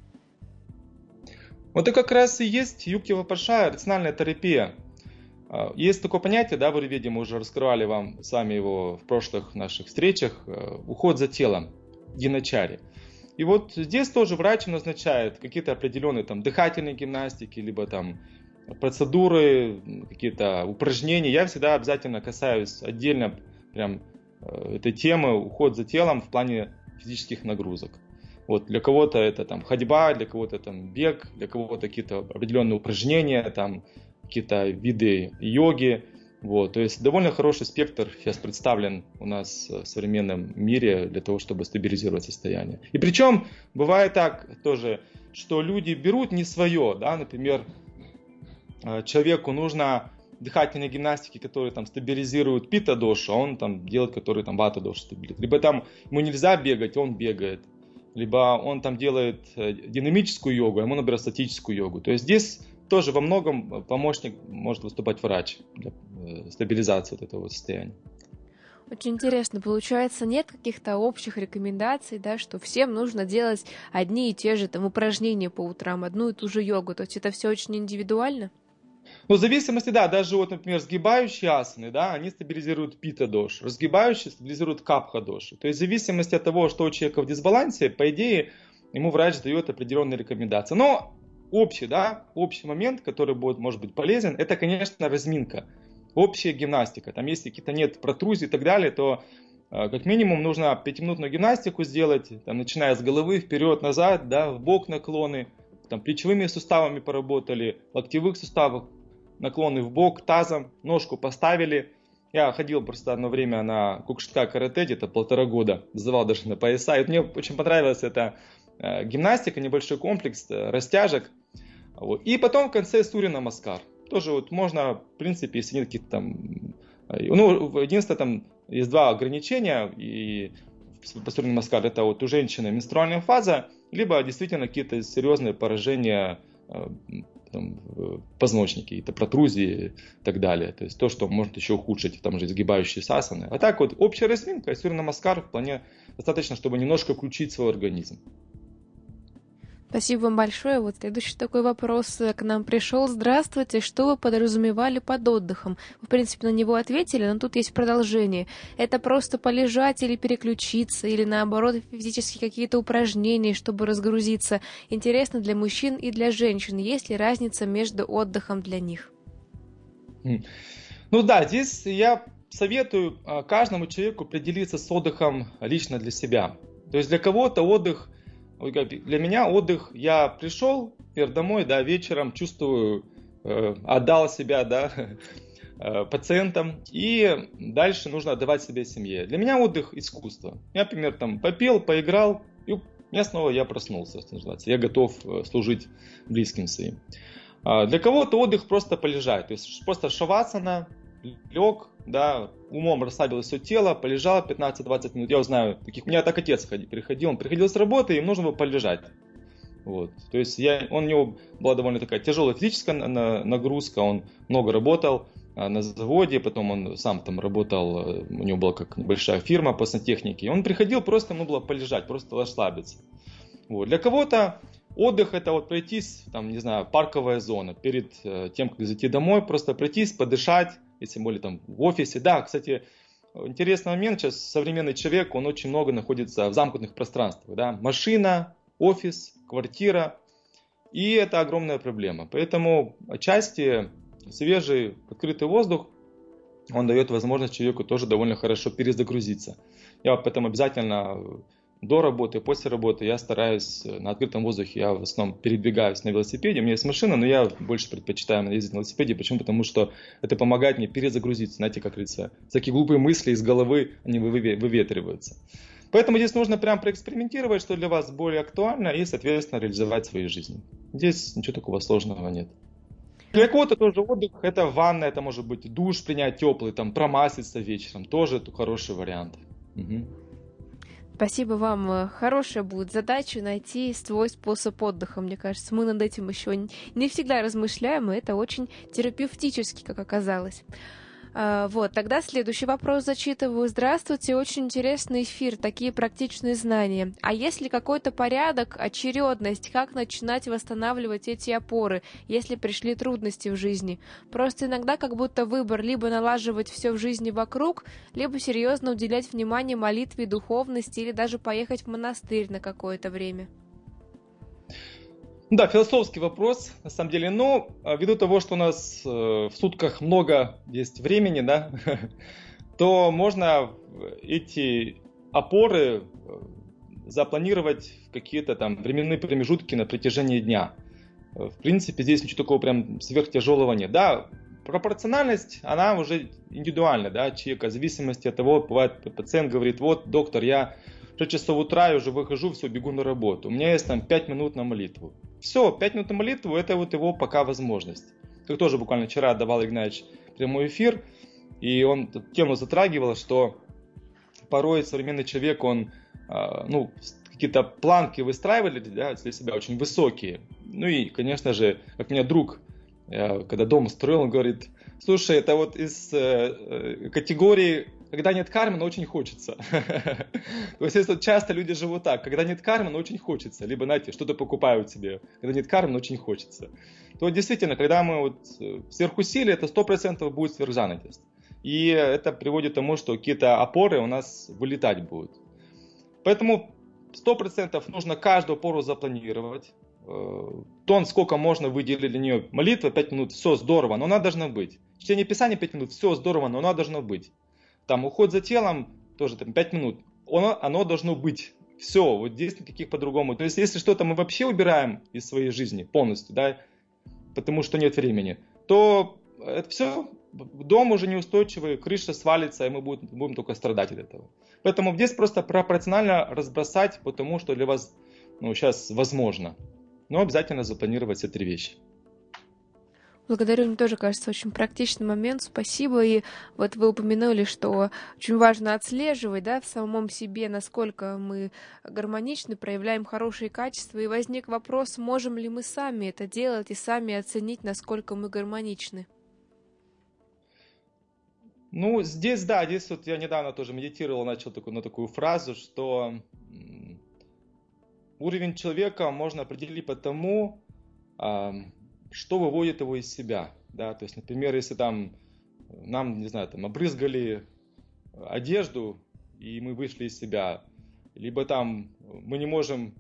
Вот это как раз и есть Юктива Паша, рациональная терапия. Есть такое понятие, да, в аюрведе мы уже раскрывали вам с вами его в прошлых наших встречах, уход за телом, диначари. И вот здесь тоже врач назначает какие-то определенные там дыхательные гимнастики, либо там процедуры, какие-то упражнения. Я всегда обязательно касаюсь отдельно прям этой темы уход за телом в плане физических нагрузок. Вот для кого-то это там ходьба, для кого-то там бег, для кого-то какие-то определенные упражнения, там какие-то виды йоги. Вот, то есть довольно хороший спектр сейчас представлен у нас в современном мире для того, чтобы стабилизировать состояние. И причем бывает так тоже, что люди берут не свое, да, например, человеку нужно дыхательные гимнастики, которые там стабилизируют пита-дошу, а он там делает, которые там вата-дошу стабилизируют. Либо там ему нельзя бегать, он бегает. Либо он там делает динамическую йогу, а ему, например, статическую йогу. То есть здесь тоже во многом помощник может выступать врач для стабилизации вот этого состояния. Очень интересно, получается, нет каких-то общих рекомендаций, да, что всем нужно делать одни и те же там упражнения по утрам, одну и ту же йогу, то есть это все очень индивидуально? Ну, в зависимости, да, даже вот, например, сгибающие асаны, да, они стабилизируют пита-дошу, разгибающие стабилизируют капха-дошу. То есть в зависимости от того, что у человека в дисбалансе, по идее, ему врач дает определенные рекомендации. Но общий момент, который будет, может быть, полезен, это, конечно, разминка, общая гимнастика. Там, если какие-то нет протрузий и так далее, то как минимум нужно 5-минутную гимнастику сделать, там, начиная с головы, вперед-назад, да, в бок наклоны, там, плечевыми суставами поработали, локтевых суставах, наклоны в бок, тазом, ножку поставили. Я ходил просто одно время на кукшитка карате, где-то 1,5 года, называл даже на пояса. И мне очень понравилась эта гимнастика, небольшой комплекс растяжек. Вот. И потом в конце Сурья Намаскар. Тоже вот можно, в принципе, если нет каких-то там... Ну, единственное, там есть 2 ограничения. И по Сурья Намаскар это вот у женщины менструальная фаза, либо действительно какие-то серьезные поражения там, позвоночники, это протрузии и так далее. То есть то, что может еще ухудшить, там же изгибающие асаны. А так вот общая разминка, Сурья Намаскар вполне достаточно, чтобы немножко включить свой организм. Спасибо вам большое. Вот следующий такой вопрос к нам пришел. Здравствуйте, что вы подразумевали под отдыхом? Вы, в принципе, на него ответили, но тут есть продолжение. Это просто полежать или переключиться, или наоборот физически какие-то упражнения, чтобы разгрузиться? Интересно для мужчин и для женщин. Есть ли разница между отдыхом для них? Ну да, здесь я советую каждому человеку определиться с отдыхом лично для себя. То есть для кого-то отдых, для меня отдых, я пришел домой, да, вечером, чувствую, отдал себя, да, пациентам, и дальше нужно отдавать себя семье. Для меня отдых искусство. Я, например, там попел, поиграл, и я снова проснулся, что называется. Я готов служить близким своим. Для кого-то отдых просто полежать, то есть просто шавасана, лег, да, умом расслабилось все тело, полежал 15-20 минут. Я знаю, у меня так отец приходил, он приходил с работы, им нужно было полежать. Вот. То есть у него была довольно такая тяжелая физическая нагрузка, он много работал на заводе, потом он сам там работал, у него была как небольшая фирма по сантехнике. И он приходил, просто ему было полежать, просто расслабиться. Вот. Для кого-то отдых это вот пройтись, там, не знаю, парковая зона, перед тем, как зайти домой, просто пройтись, подышать, если более там в офисе. Да, кстати, интересный момент, сейчас современный человек, он очень много находится в замкнутых пространствах, да, машина, офис, квартира, и это огромная проблема. Поэтому отчасти свежий, открытый воздух, он дает возможность человеку тоже довольно хорошо перезагрузиться. Я поэтому обязательно до работы, после работы я стараюсь на открытом воздухе, я в основном передвигаюсь на велосипеде, у меня есть машина, но я больше предпочитаю ездить на велосипеде. Почему? Потому что это помогает мне перезагрузиться, знаете, как говорится, всякие глупые мысли из головы, они выветриваются. Поэтому здесь нужно прям проэкспериментировать, что для вас более актуально, и, соответственно, реализовать в своей жизни. Здесь ничего такого сложного нет. Для кого-то тоже отдых, это ванна, это может быть душ принять теплый, там промаслиться вечером, тоже это хороший вариант. Угу. Спасибо вам. Хорошая будет задача найти свой способ отдыха. Мне кажется, мы над этим еще не всегда размышляем, и это очень терапевтически, как оказалось. Вот, тогда следующий вопрос зачитываю. Здравствуйте, очень интересный эфир, такие практичные знания. А есть ли какой-то порядок, очередность, как начинать восстанавливать эти опоры, если пришли трудности в жизни? Просто иногда как будто выбор либо налаживать все в жизни вокруг, либо серьезно уделять внимание молитве, духовности или даже поехать в монастырь на какое-то время. Да, философский вопрос, на самом деле, но ввиду того, что у нас в сутках много есть времени, да, то можно эти опоры запланировать в какие-то там временные промежутки на протяжении дня. В принципе, здесь ничего такого прям сверхтяжелого нет. Да, пропорциональность, она уже индивидуальна, да, человека, в зависимости от того, бывает, пациент говорит, вот, доктор, я в 6 часов утра, я уже выхожу, все, бегу на работу, у меня есть там 5 минут на молитву. Все, 5 минут на молитву, это вот его пока возможность. Как тоже буквально вчера давал Игнатьевич прямой эфир, и он эту тему затрагивал, что порой современный человек, он, какие-то планки выстраивали для себя очень высокие. Ну и, конечно же, как у меня друг, когда дом строил, он говорит, слушай, это вот из категории, когда нет кармы, но очень хочется. То есть часто люди живут так, когда нет кармы, но очень хочется. Либо, знаете, что-то покупают себе, когда нет кармы, но очень хочется. То действительно, когда мы вот сверхусилие, это 100% будет сверхзанятость. И это приводит к тому, что какие-то опоры у нас вылетать будут. Поэтому 100% нужно каждую опору запланировать. Сколько можно выделить для нее. Молитва 5 минут, все здорово, но она должна быть. Чтение Писания 5 минут, все здорово, но она должна быть. Там уход за телом, тоже там 5 минут, оно должно быть. Все, вот здесь никаких по-другому. То есть, если что-то мы вообще убираем из своей жизни полностью, да, потому что нет времени, то это все, дом уже неустойчивый, крыша свалится, и мы будем только страдать от этого. Поэтому здесь просто пропорционально разбросать по тому, что для вас сейчас возможно. Но обязательно запланировать все 3 вещи. Благодарю, мне тоже кажется очень практичный момент, спасибо. И вот вы упомянули, что очень важно отслеживать, да, в самом себе, насколько мы гармоничны, проявляем хорошие качества. И возник вопрос, можем ли мы сами это делать и сами оценить, насколько мы гармоничны. Здесь вот я недавно тоже медитировал, начал на такую фразу, что уровень человека можно определить по тому, что выводит его из себя. Да? То есть, например, если нам, не знаю, обрызгали одежду, и мы вышли из себя, либо мы не можем,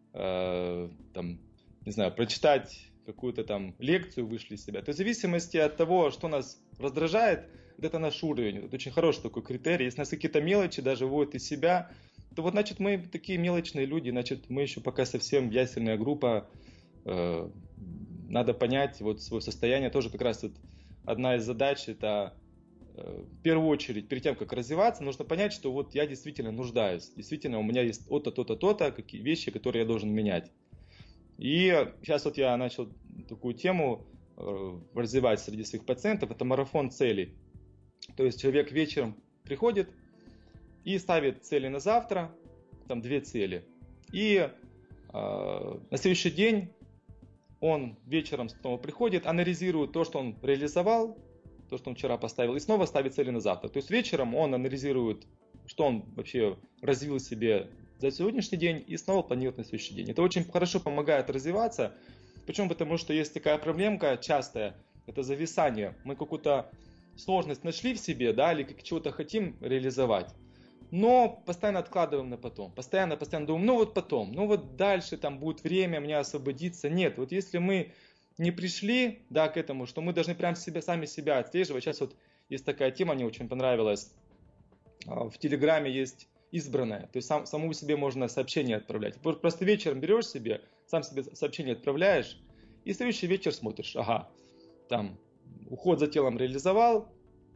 прочитать какую-то лекцию, вышли из себя. То есть, в зависимости от того, что нас раздражает, это наш уровень. Это очень хороший такой критерий. Если нас какие-то мелочи даже выводят из себя, то вот, значит, мы такие мелочные люди, значит, мы еще пока совсем ясельная группа. Надо понять вот свое состояние. Тоже как раз вот одна из задач, это в первую очередь, перед тем, как развиваться, нужно понять, что вот я действительно нуждаюсь. Действительно, у меня есть то-то, какие вещи, которые я должен менять. И сейчас вот я начал такую тему развивать среди своих пациентов. Это марафон целей. То есть человек вечером приходит и ставит цели на завтра, 2 цели. И на следующий день он вечером снова приходит, анализирует то, что он реализовал, то, что он вчера поставил, и снова ставит цели на завтра. То есть вечером он анализирует, что он вообще развил себе за сегодняшний день, и снова планирует на следующий день. Это очень хорошо помогает развиваться. Почему? Потому что есть такая проблемка частая, это зависание. Мы какую-то сложность нашли в себе, да, или чего-то хотим реализовать, но постоянно откладываем на потом. Постоянно думаем, потом, дальше будет время меня освободиться. Нет, вот если мы не пришли, да, к этому, что мы должны прям сами себя отслеживать. Сейчас вот есть такая тема, мне очень понравилась. В Телеграме есть избранное, то есть самому себе можно сообщение отправлять. Просто вечером берешь себе, сам себе сообщение отправляешь, и следующий вечер смотришь, уход за телом реализовал,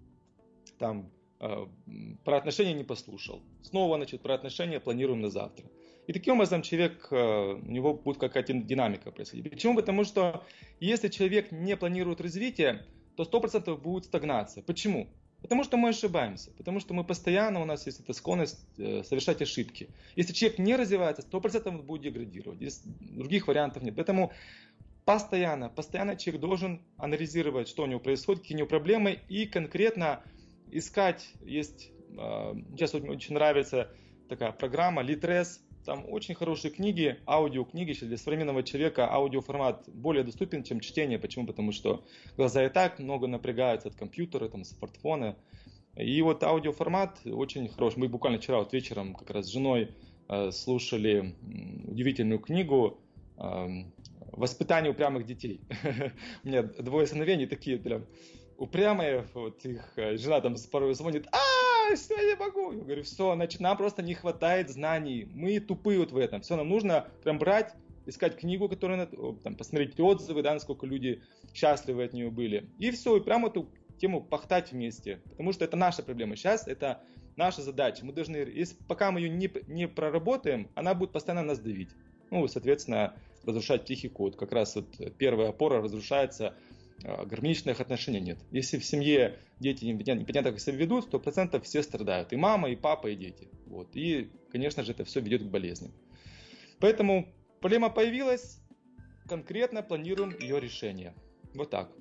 про отношения не послушал. Снова, про отношения планируем на завтра. И таким образом у него будет какая-то динамика происходить. Почему? Потому что если человек не планирует развитие, то 100% будет стагнация. Почему? Потому что мы ошибаемся. Потому что мы постоянно, у нас есть эта склонность совершать ошибки. Если человек не развивается, 100% он будет деградировать. Здесь других вариантов нет. Поэтому постоянно человек должен анализировать, что у него происходит, какие у него проблемы, и конкретно искать. Сейчас мне очень нравится такая программа Litres. Там очень хорошие книги, аудиокниги. Для современного человека аудиоформат более доступен, чем чтение. Почему? Потому что глаза и так много напрягаются от компьютера, смартфона. И вот аудиоформат очень хороший. Мы буквально вчера вечером как раз с женой слушали удивительную книгу «Воспитание упрямых детей». У меня 2 сыновей, они такие прям упрямые. Вот их жена порой звонит: все, я не могу. Я говорю, все, значит, нам просто не хватает знаний. Мы тупые в этом. Все, нам нужно прям брать искать книгу, которую там, посмотреть отзывы, да, насколько люди счастливы от нее были. И все, и прямо эту тему пахтать вместе. Потому что это наша проблема. Сейчас это наша задача. Мы должны, если пока мы ее не проработаем, она будет постоянно нас давить. Ну, соответственно, разрушать тихий код. Как раз вот первая опора разрушается, гармоничных отношений нет. Если в семье дети непонятно как себя ведут, 100% все страдают. И мама, и папа, и дети. Вот. И, конечно же, это все ведет к болезням. Поэтому проблема появилась, конкретно планируем ее решение. Вот так.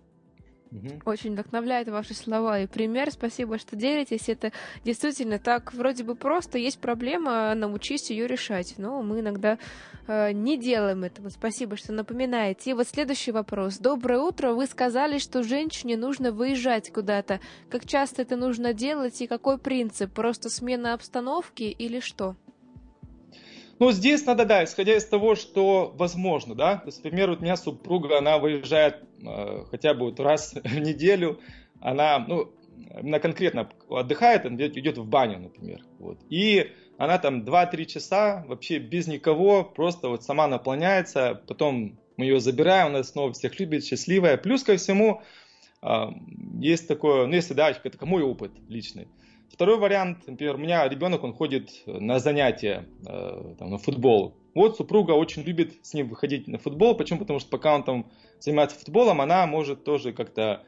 Очень вдохновляют ваши слова и пример. Спасибо, что делитесь. Это действительно так вроде бы просто. Есть проблема, научись ее решать. Но мы иногда не делаем этого. Спасибо, что напоминаете. И вот следующий вопрос. Доброе утро. Вы сказали, что женщине нужно выезжать куда-то. Как часто это нужно делать и какой принцип? Просто смена обстановки или что? Ну, здесь надо, да, исходя из того, что возможно, да. То есть, например, вот у меня супруга, она выезжает хотя бы вот раз в неделю, она конкретно отдыхает, она идет в баню, например. Вот. И она там 2-3 часа вообще без никого, просто вот сама наполняется, потом мы ее забираем, она снова всех любит, счастливая. Плюс ко всему, есть такое, если да, это мой опыт личный. Второй вариант, например, у меня ребенок, он ходит на занятия, там, на футбол. Вот супруга очень любит с ним выходить на футбол. Почему? Потому что пока он там занимается футболом, она может тоже как-то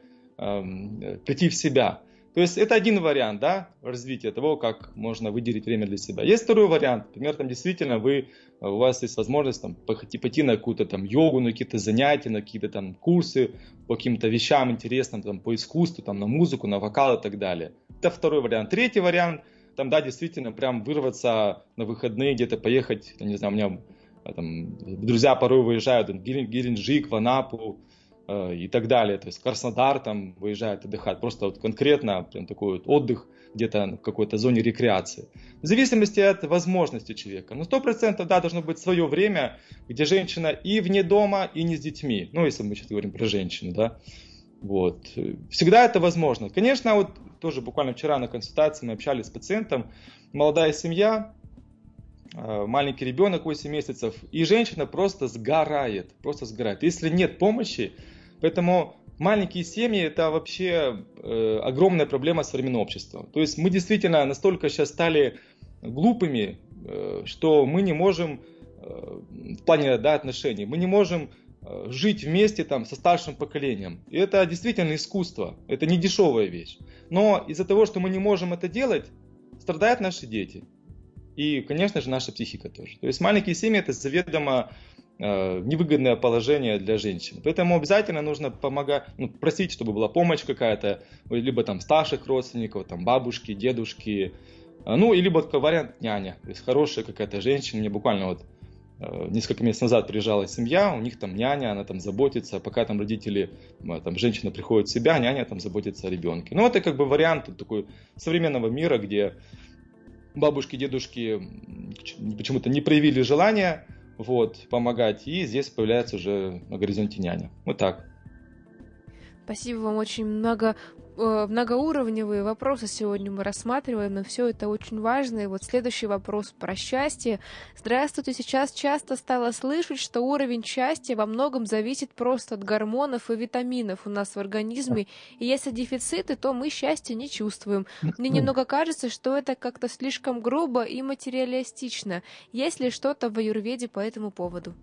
прийти в себя. То есть это один вариант, да, развития того, как можно выделить время для себя. Есть второй вариант, например, там действительно у вас есть возможность там, пойти на какую-то там йогу, на какие-то занятия, на какие-то там курсы по каким-то вещам интересным, там, по искусству, там, на музыку, на вокал и так далее. Это второй вариант. Третий вариант, там, да, действительно, прям вырваться на выходные, где-то поехать, не знаю, у меня там, друзья порой выезжают в Геленджик, в Анапу, и так далее. То есть Краснодар там выезжает отдыхать. Просто вот конкретно прям такой вот отдых где-то в какой-то зоне рекреации. В зависимости от возможности человека. Но 100% да, должно быть свое время, где женщина и вне дома, и не с детьми. Ну, если мы сейчас говорим про женщину, да. Вот. Всегда это возможно. Конечно, вот тоже буквально вчера на консультации мы общались с пациентом. Молодая семья, маленький ребенок 8 месяцев, и женщина просто сгорает. Если нет помощи, поэтому маленькие семьи это вообще огромная проблема современного общества. То есть мы действительно настолько сейчас стали глупыми, что мы не можем в плане отношений, мы не можем жить вместе там, со старшим поколением. И это действительно искусство, это не дешевая вещь. Но из-за того, что мы не можем это делать, страдают наши дети. И, конечно же, наша психика тоже. То есть маленькие семьи это заведомо невыгодное положение для женщин. Поэтому обязательно нужно помогать, просить, чтобы была помощь какая-то, либо там старших родственников, там бабушки, дедушки, и либо такой вариант няня. То есть хорошая какая-то женщина. Мне буквально вот несколько месяцев назад приезжала семья, у них там няня, она там заботится, пока там родители, там женщина приходит в себя, няня там заботится о ребенке. Это как бы вариант такой современного мира, где бабушки, дедушки почему-то не проявили желания помогать, и здесь появляется уже на горизонте няня. Вот так. Спасибо вам, очень многоуровневые вопросы сегодня мы рассматриваем, но все это очень важно. И вот следующий вопрос про счастье. Здравствуйте, сейчас часто стала слышать, что уровень счастья во многом зависит просто от гормонов и витаминов у нас в организме, и если дефициты, то мы счастья не чувствуем. Мне немного кажется, что это как-то слишком грубо и материалистично. Есть ли что-то в аюрведе по этому поводу?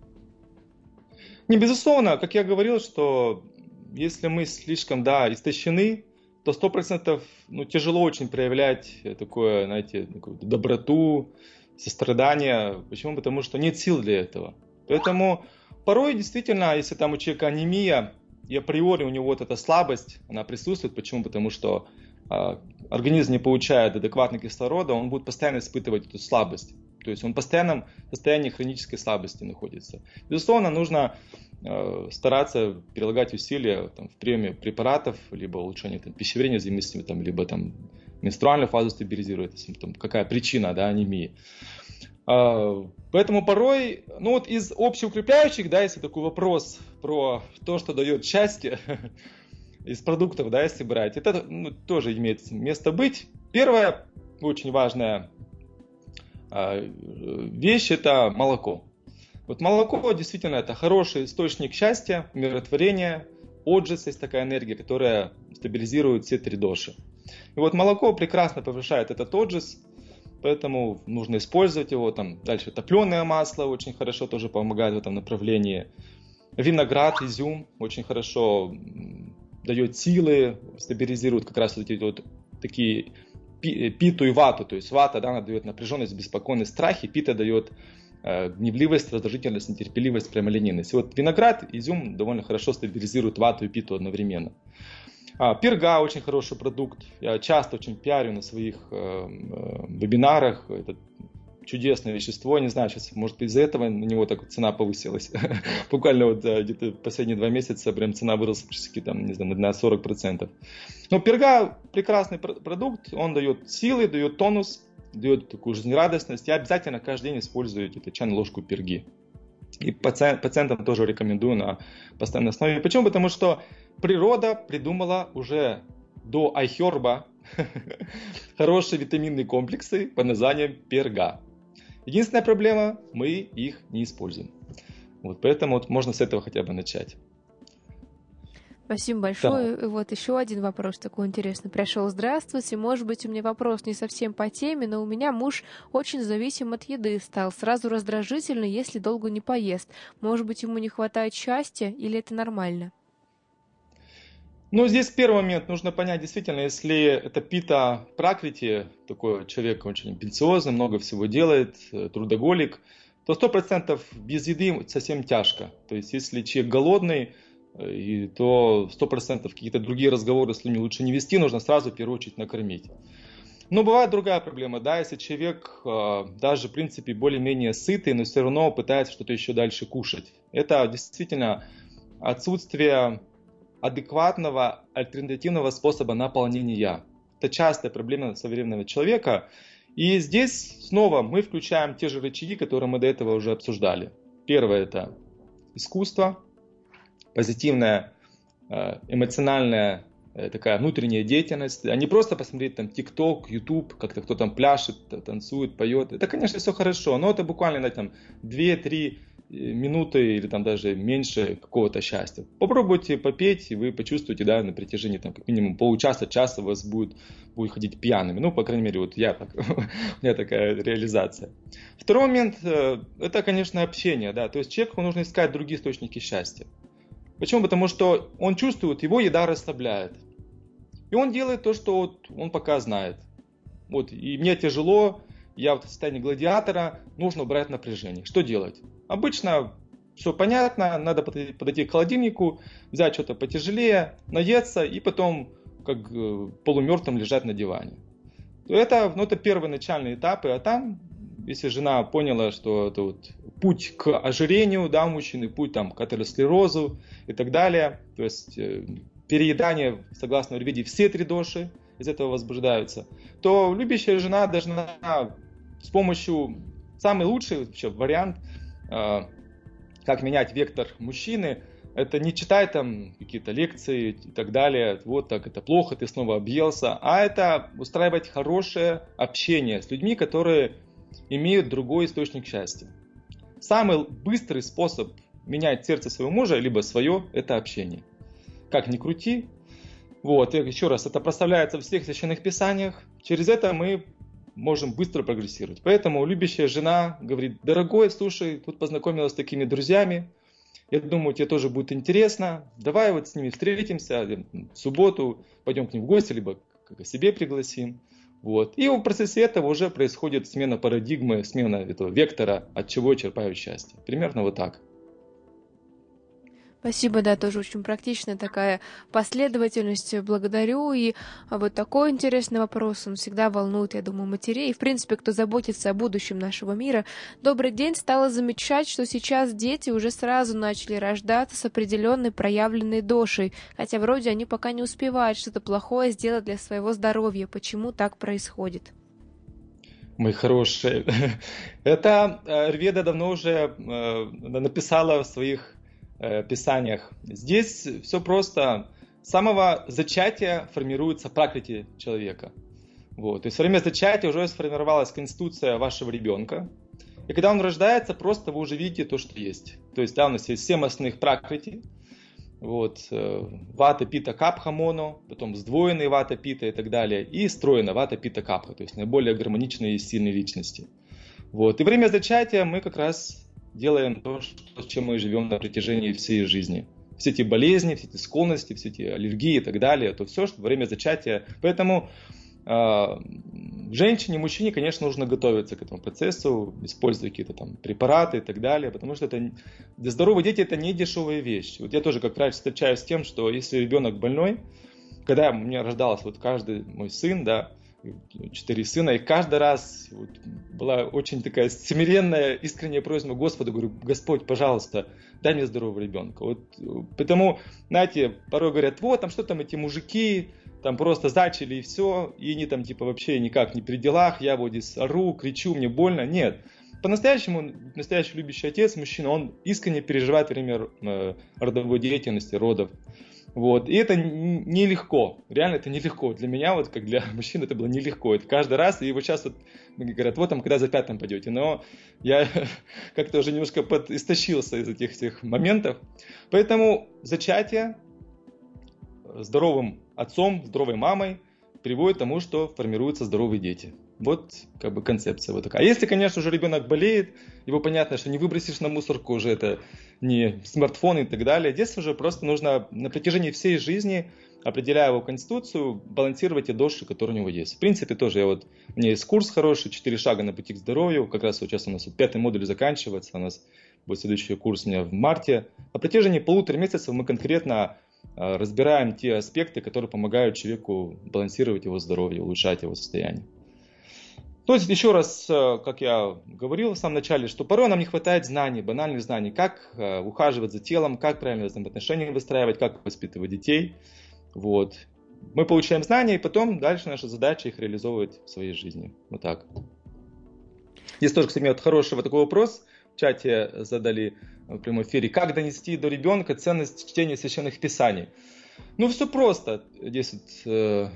Не, безусловно, как я говорил, что если мы слишком, истощены, то 100% тяжело очень проявлять такое, такую доброту, сострадание. Почему? Потому что нет сил для этого. Поэтому порой действительно, если там у человека анемия, и априори у него вот эта слабость, она присутствует. Почему? Потому что организм не получает адекватного кислорода, он будет постоянно испытывать эту слабость. То есть он в постоянном состоянии хронической слабости находится. Безусловно, нужно стараться прилагать усилия в приеме препаратов, либо улучшение пищеварения, взаимодействия, либо менструальную фазу стабилизировать, какая причина анемии. Поэтому порой, из общеукрепляющих, если такой вопрос про то, что дает счастье, из продуктов, если брать, это тоже имеет место быть. Первая очень важная вещь – это молоко. Вот молоко действительно это хороший источник счастья, умиротворения. Оджис есть такая энергия, которая стабилизирует все три доши. И вот молоко прекрасно повышает этот оджис, поэтому нужно использовать его. Там дальше топленое масло очень хорошо тоже помогает в этом направлении. Виноград, изюм очень хорошо дает силы, стабилизирует как раз вот эти вот такие питу и вату. То есть вата, да, она дает напряженность, беспокойность, страхи, пита дает гневливость, раздражительность, нетерпеливость, прямолинейность. И вот виноград, изюм довольно хорошо стабилизирует вату и питу одновременно. Перга очень хороший продукт. Я часто очень пиарю на своих вебинарах. Это чудесное вещество. Не знаю, сейчас, может, из-за этого на него так вот цена повысилась. Буквально вот где-то последние 2 месяца прям цена выросла практически там, не знаю, на 40%. Но перга прекрасный продукт. Он дает силы, дает тонус, дает такую жизнерадостность. Я обязательно каждый день использую где-то чайную ложку перги. И пациентам тоже рекомендую на постоянной основе. Почему? Потому что природа придумала уже до айхерба хорошие витаминные комплексы под названием перга. Единственная проблема, мы их не используем. Вот поэтому вот можно с этого хотя бы начать. Спасибо большое. Да. Вот еще один вопрос такой интересный пришел. Здравствуйте. Может быть, у меня вопрос не совсем по теме, но у меня муж очень зависим от еды стал. Сразу раздражительный, если долго не поест. Может быть, ему не хватает счастья или это нормально? Ну, здесь первый момент нужно понять, действительно, если это пита пракрити, такой человек очень амбициозный, много всего делает, трудоголик, то 100% без еды совсем тяжко. То есть, если человек голодный, то 100% какие-то другие разговоры с людьми лучше не вести, нужно сразу в первую очередь накормить. Но бывает другая проблема, да, если человек даже в принципе более-менее сытый, но все равно пытается что-то еще дальше кушать. Это действительно отсутствие адекватного альтернативного способа наполнения. Это частая проблема современного человека. И здесь снова мы включаем те же рычаги, которые мы до этого уже обсуждали. Первое – это искусство, позитивная, эмоциональная такая внутренняя деятельность, а не просто посмотреть там TikTok, YouTube, как-то кто там пляшет, танцует, поет. Это, конечно, все хорошо, но это буквально там 2-3 минуты или там даже меньше какого-то счастья. Попробуйте попеть, и вы почувствуете, да, на протяжении там как минимум получаса-часа у вас будет ходить пьяными. Ну, по крайней мере, вот я так, у меня такая реализация. Второй момент, это, конечно, общение, да, то есть человеку нужно искать другие источники счастья. Почему? Потому что он чувствует, его еда расслабляет. И он делает то, что вот он пока знает. Вот, и мне тяжело, я в состоянии гладиатора, нужно убрать напряжение. Что делать? Обычно все понятно, надо подойти к холодильнику, взять что-то потяжелее, наесться и потом как полумертвым лежать на диване. Это первые начальные этапы, а там, если жена поняла, что это вот путь к ожирению, да, мужчины, путь там, к атеросклерозу и так далее, то есть переедание, согласно Аюрведе, все 3 доши из этого возбуждаются, то любящая жена должна с помощью, самый лучший вообще вариант, как менять вектор мужчины, это не читать там какие-то лекции и так далее, вот так это плохо, ты снова объелся, а это устраивать хорошее общение с людьми, которые имеют другой источник счастья. Самый быстрый способ менять сердце своего мужа, либо свое, это общение. Как ни крути. Вот, еще раз, это проставляется в всех священных писаниях. Через это мы можем быстро прогрессировать. Поэтому любящая жена говорит: дорогой, слушай, тут познакомилась с такими друзьями, я думаю, тебе тоже будет интересно, давай вот с ними встретимся в субботу, пойдем к ним в гости, либо к себе пригласим. Вот. И в процессе этого уже происходит смена парадигмы, смена этого вектора, от чего я черпаю счастье. Примерно вот так. Спасибо, да, тоже очень практичная такая последовательность. Благодарю. И вот такой интересный вопрос, он всегда волнует, я думаю, матерей. И, в принципе, кто заботится о будущем нашего мира. Добрый день. Стала замечать, что сейчас дети уже сразу начали рождаться с определенной проявленной дошей. Хотя вроде они пока не успевают что-то плохое сделать для своего здоровья. Почему так происходит? Мои хорошие. Это Аюрведа давно уже написала в своих писаниях. Здесь все просто. С самого зачатия формируется пракрити человека. Вот. То есть во время зачатия уже сформировалась конституция вашего ребенка. И когда он рождается, просто вы уже видите то, что есть. То есть, да, у нас есть 7 основных пракрити. Вот, вата, пита, капха, моно, потом сдвоенные вата, пита и так далее, и стройная вата, пита, капха, то есть наиболее гармоничные и сильные личности. Вот. И во время зачатия мы как раз делаем то, с чем мы живем на протяжении всей жизни. Все эти болезни, все эти склонности, все эти аллергии и так далее, то все, что во время зачатия. Поэтому женщине, мужчине, конечно, нужно готовиться к этому процессу, использовать какие-то там препараты и так далее, потому что это для здоровых детей это не дешевая вещь. Вот я тоже как врач встречаюсь с тем, что если ребенок больной, когда у меня рождался вот каждый мой сын, да, 4 сына, и каждый раз вот была очень такая смиренная, искренняя просьба Господу, говорю, Господь, пожалуйста, дай мне здорового ребенка. Вот, потому, знаете, порой говорят, вот там что там эти мужики, там просто зачали и все, и они там типа вообще никак не при делах, я вот здесь ору, кричу, мне больно. Нет, по-настоящему, настоящий любящий отец, мужчина, он искренне переживает во время родовой деятельности, родов. Вот. И это нелегко, реально это нелегко. Для меня, вот как для мужчин, это было нелегко. Это каждый раз, и вот сейчас вот говорят, вот там, когда за 5 пойдете. Но я как-то уже немножко истощился из этих всех моментов. Поэтому зачатие здоровым отцом, здоровой мамой приводит к тому, что формируются здоровые дети. Вот как бы концепция вот такая. А если, конечно, уже ребенок болеет, его понятно, что не выбросишь на мусорку, уже это не смартфон и так далее. Здесь уже просто нужно на протяжении всей жизни, определяя его конституцию, балансировать те доши, которые у него есть. В принципе, тоже у меня есть курс хороший, 4 шага на пути к здоровью. Как раз вот сейчас у нас 5-й модуль заканчивается, у нас будет следующий курс у меня в марте. На протяжении 1,5 месяца мы конкретно разбираем те аспекты, которые помогают человеку балансировать его здоровье, улучшать его состояние. То есть, еще раз, как я говорил в самом начале, что порой нам не хватает знаний, банальных знаний, как ухаживать за телом, как правильно взаимоотношения выстраивать, как воспитывать детей. Вот. Мы получаем знания, и потом дальше наша задача их реализовывать в своей жизни. Вот так. Здесь тоже, кстати, вот хороший вот такой вопрос в чате задали в прямом эфире. Как донести до ребенка ценность чтения священных писаний? Ну, все просто. Здесь вот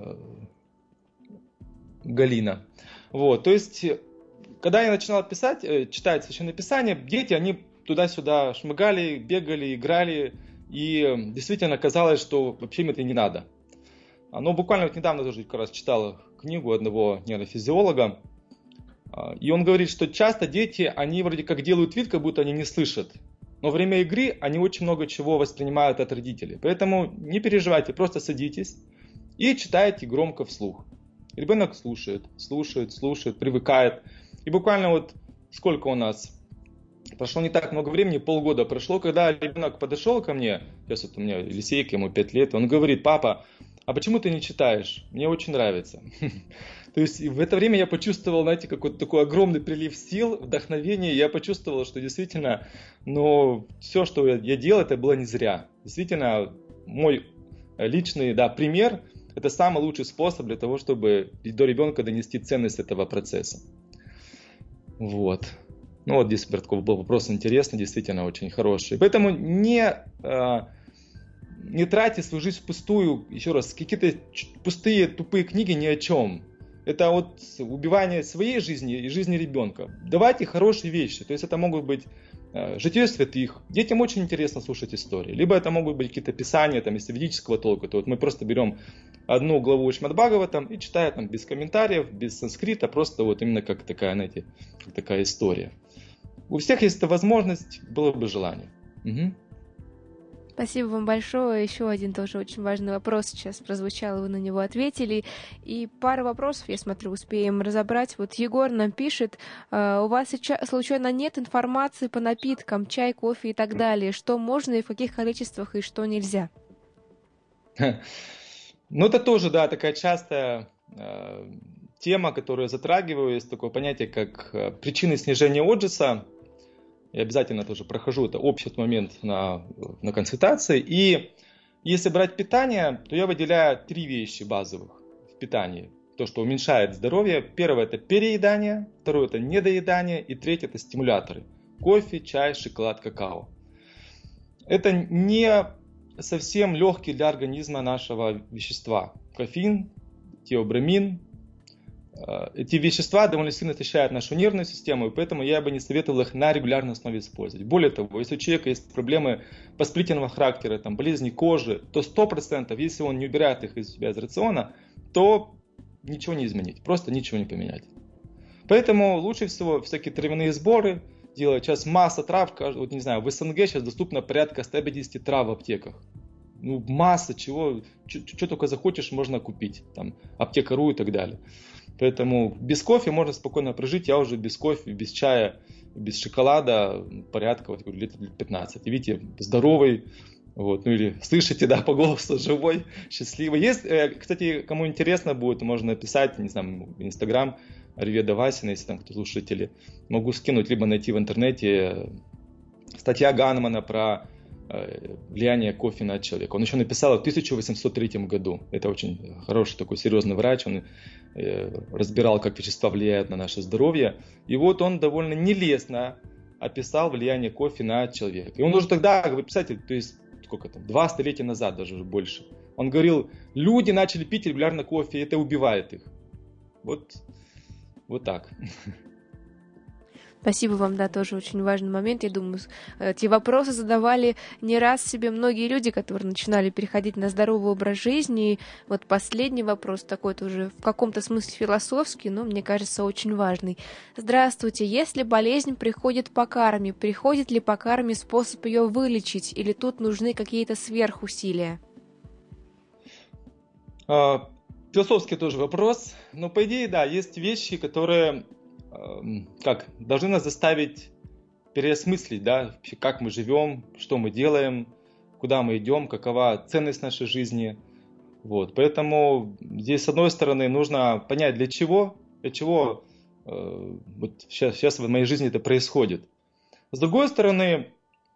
Галина. Вот, то есть, когда я начинал читать Священное Писание, дети, они туда-сюда шмыгали, бегали, играли, и действительно казалось, что вообще им это не надо. Но буквально вот недавно тоже как раз читал книгу одного нейрофизиолога, и он говорит, что часто дети, они вроде как делают вид, как будто они не слышат, но во время игры они очень много чего воспринимают от родителей. Поэтому не переживайте, просто садитесь и читайте громко вслух. Ребенок слушает, привыкает. И буквально вот сколько у нас прошло не так много времени, полгода прошло, когда ребенок подошел ко мне, сейчас вот у меня Елисейка, ему 5 лет, он говорит, папа, а почему ты не читаешь? Мне очень нравится. То есть в это время я почувствовал, знаете, какой-то такой огромный прилив сил, вдохновения. Я почувствовал, что действительно, все, что я делал, это было не зря. Действительно, мой личный пример – это самый лучший способ для того, чтобы до ребенка донести ценность этого процесса. Вот. Вот здесь такой был вопрос интересный, действительно очень хороший. Поэтому не тратьте свою жизнь впустую, еще раз, какие-то пустые, тупые книги ни о чем. Это вот убивание своей жизни и жизни ребенка. Давайте хорошие вещи. То есть это могут быть житие святых. Детям очень интересно слушать истории. Либо это могут быть какие-то писания, там, если ведического толка, то вот мы просто берем одну главу Шримад Бхагаватам и читаем там, без комментариев, без санскрита, просто вот именно как такая, знаете, как такая история. У всех есть эта возможность, было бы желание. Угу. Спасибо вам большое. Еще один тоже очень важный вопрос сейчас прозвучал, вы на него ответили. И пара вопросов, я смотрю, успеем разобрать. Вот Егор нам пишет, у вас сейчас случайно нет информации по напиткам, чай, кофе и так далее, что можно и в каких количествах и что нельзя? Ну, это тоже, да, такая частая тема, которую я затрагиваю. Есть такое понятие, как причины снижения отжиса. Я обязательно тоже прохожу это общий момент на консультации. И если брать питание, то я выделяю 3 вещи базовых в питании. То, что уменьшает здоровье. Первое – это переедание, второе – это недоедание, и третье – это стимуляторы. Кофе, чай, шоколад, какао. Это не совсем легкие для организма нашего вещества. Кофеин, теобрамин, эти вещества довольно сильно истощают нашу нервную систему, и поэтому я бы не советовал их на регулярной основе использовать. Более того, если у человека есть проблемы воспалительного характера, там, болезни кожи, то 100%, если он не убирает их из себя из рациона, то ничего не изменить, просто ничего не поменять. Поэтому лучше всего всякие травяные сборы делать. Сейчас масса трав, вот не знаю, в СНГ сейчас доступно порядка 150 трав в аптеках. Ну, масса чего, что только захочешь, можно купить. Там, аптека.ру и так далее. Поэтому без кофе можно спокойно прожить. Я уже без кофе, без чая, без шоколада порядка вот, лет 15. И видите, здоровый, вот, ну или слышите, да, по голосу, живой, счастливый. Есть, кстати, кому интересно будет, можно написать, не знаю, в Инстаграм Аюрведа Васина, если там кто слушатели. Могу скинуть, либо найти в интернете статья Ганмана про влияние кофе на человека. Он еще написал в 1803 году. Это очень хороший, такой серьезный врач. Он разбирал, как вещества влияют на наше здоровье. И вот он довольно нелестно описал влияние кофе на человека. И он уже тогда, вы представляете, то есть сколько там, 2 столетия назад, даже уже больше. Он говорил, люди начали пить регулярно кофе, и это убивает их. Вот так. Спасибо вам, да, тоже очень важный момент. Я думаю, эти вопросы задавали не раз себе многие люди, которые начинали переходить на здоровый образ жизни. И вот последний вопрос такой тоже в каком-то смысле философский, но, мне кажется, очень важный. Здравствуйте. Если болезнь приходит по карме, приходит ли по карме способ ее вылечить, или тут нужны какие-то сверхусилия? Философский тоже вопрос. Но, по идее, да, есть вещи, которые должны нас заставить переосмыслить, да, как мы живем, что мы делаем, куда мы идем, какова ценность нашей жизни. Вот. Поэтому здесь, с одной стороны, нужно понять, для чего вот сейчас в моей жизни это происходит. С другой стороны,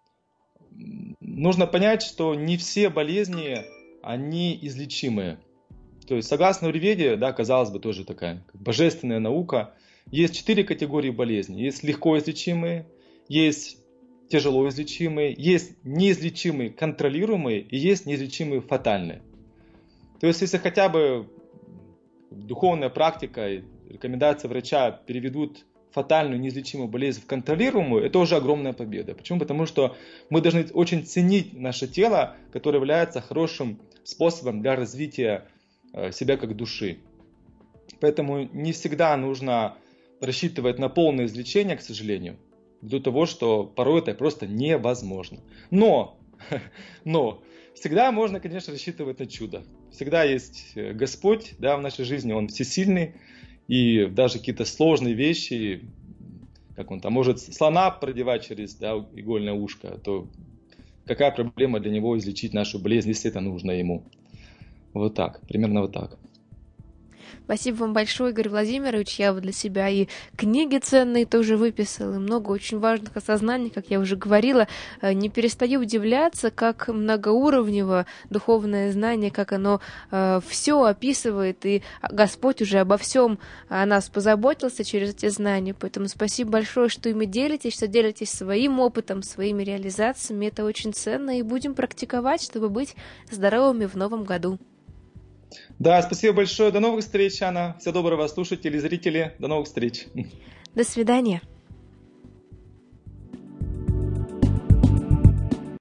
нужно понять, что не все болезни, они излечимые. То есть, согласно Аюрведе, да, казалось бы, тоже такая божественная наука, есть 4 категории болезней. Есть легко излечимые, есть тяжело излечимые, есть неизлечимые, контролируемые и есть неизлечимые, фатальные. То есть, если хотя бы духовная практика и рекомендации врача переведут фатальную, неизлечимую болезнь в контролируемую, это уже огромная победа. Почему? Потому что мы должны очень ценить наше тело, которое является хорошим способом для развития себя как души. Поэтому не всегда нужно рассчитывать на полное излечение, к сожалению, ввиду того, что порой это просто невозможно. Но всегда можно, конечно, рассчитывать на чудо. Всегда есть Господь, да, в нашей жизни, Он всесильный, и даже какие-то сложные вещи, как Он там может слона продевать через, да, игольное ушко, то какая проблема для Него излечить нашу болезнь, если это нужно Ему. Вот так, примерно вот так. Спасибо вам большое, Игорь Владимирович. Я вот для себя и книги ценные тоже выписала, и много очень важных осознаний, как я уже говорила. Не перестаю удивляться, как многоуровнево духовное знание, как оно все описывает, и Господь уже обо всем о нас позаботился через эти знания. Поэтому спасибо большое, что ими делитесь, что делитесь своим опытом, своими реализациями. Это очень ценно, и будем практиковать, чтобы быть здоровыми в новом году. Да, спасибо большое. До новых встреч, Анна. Всего доброго, слушатели, зрители. До новых встреч. До свидания.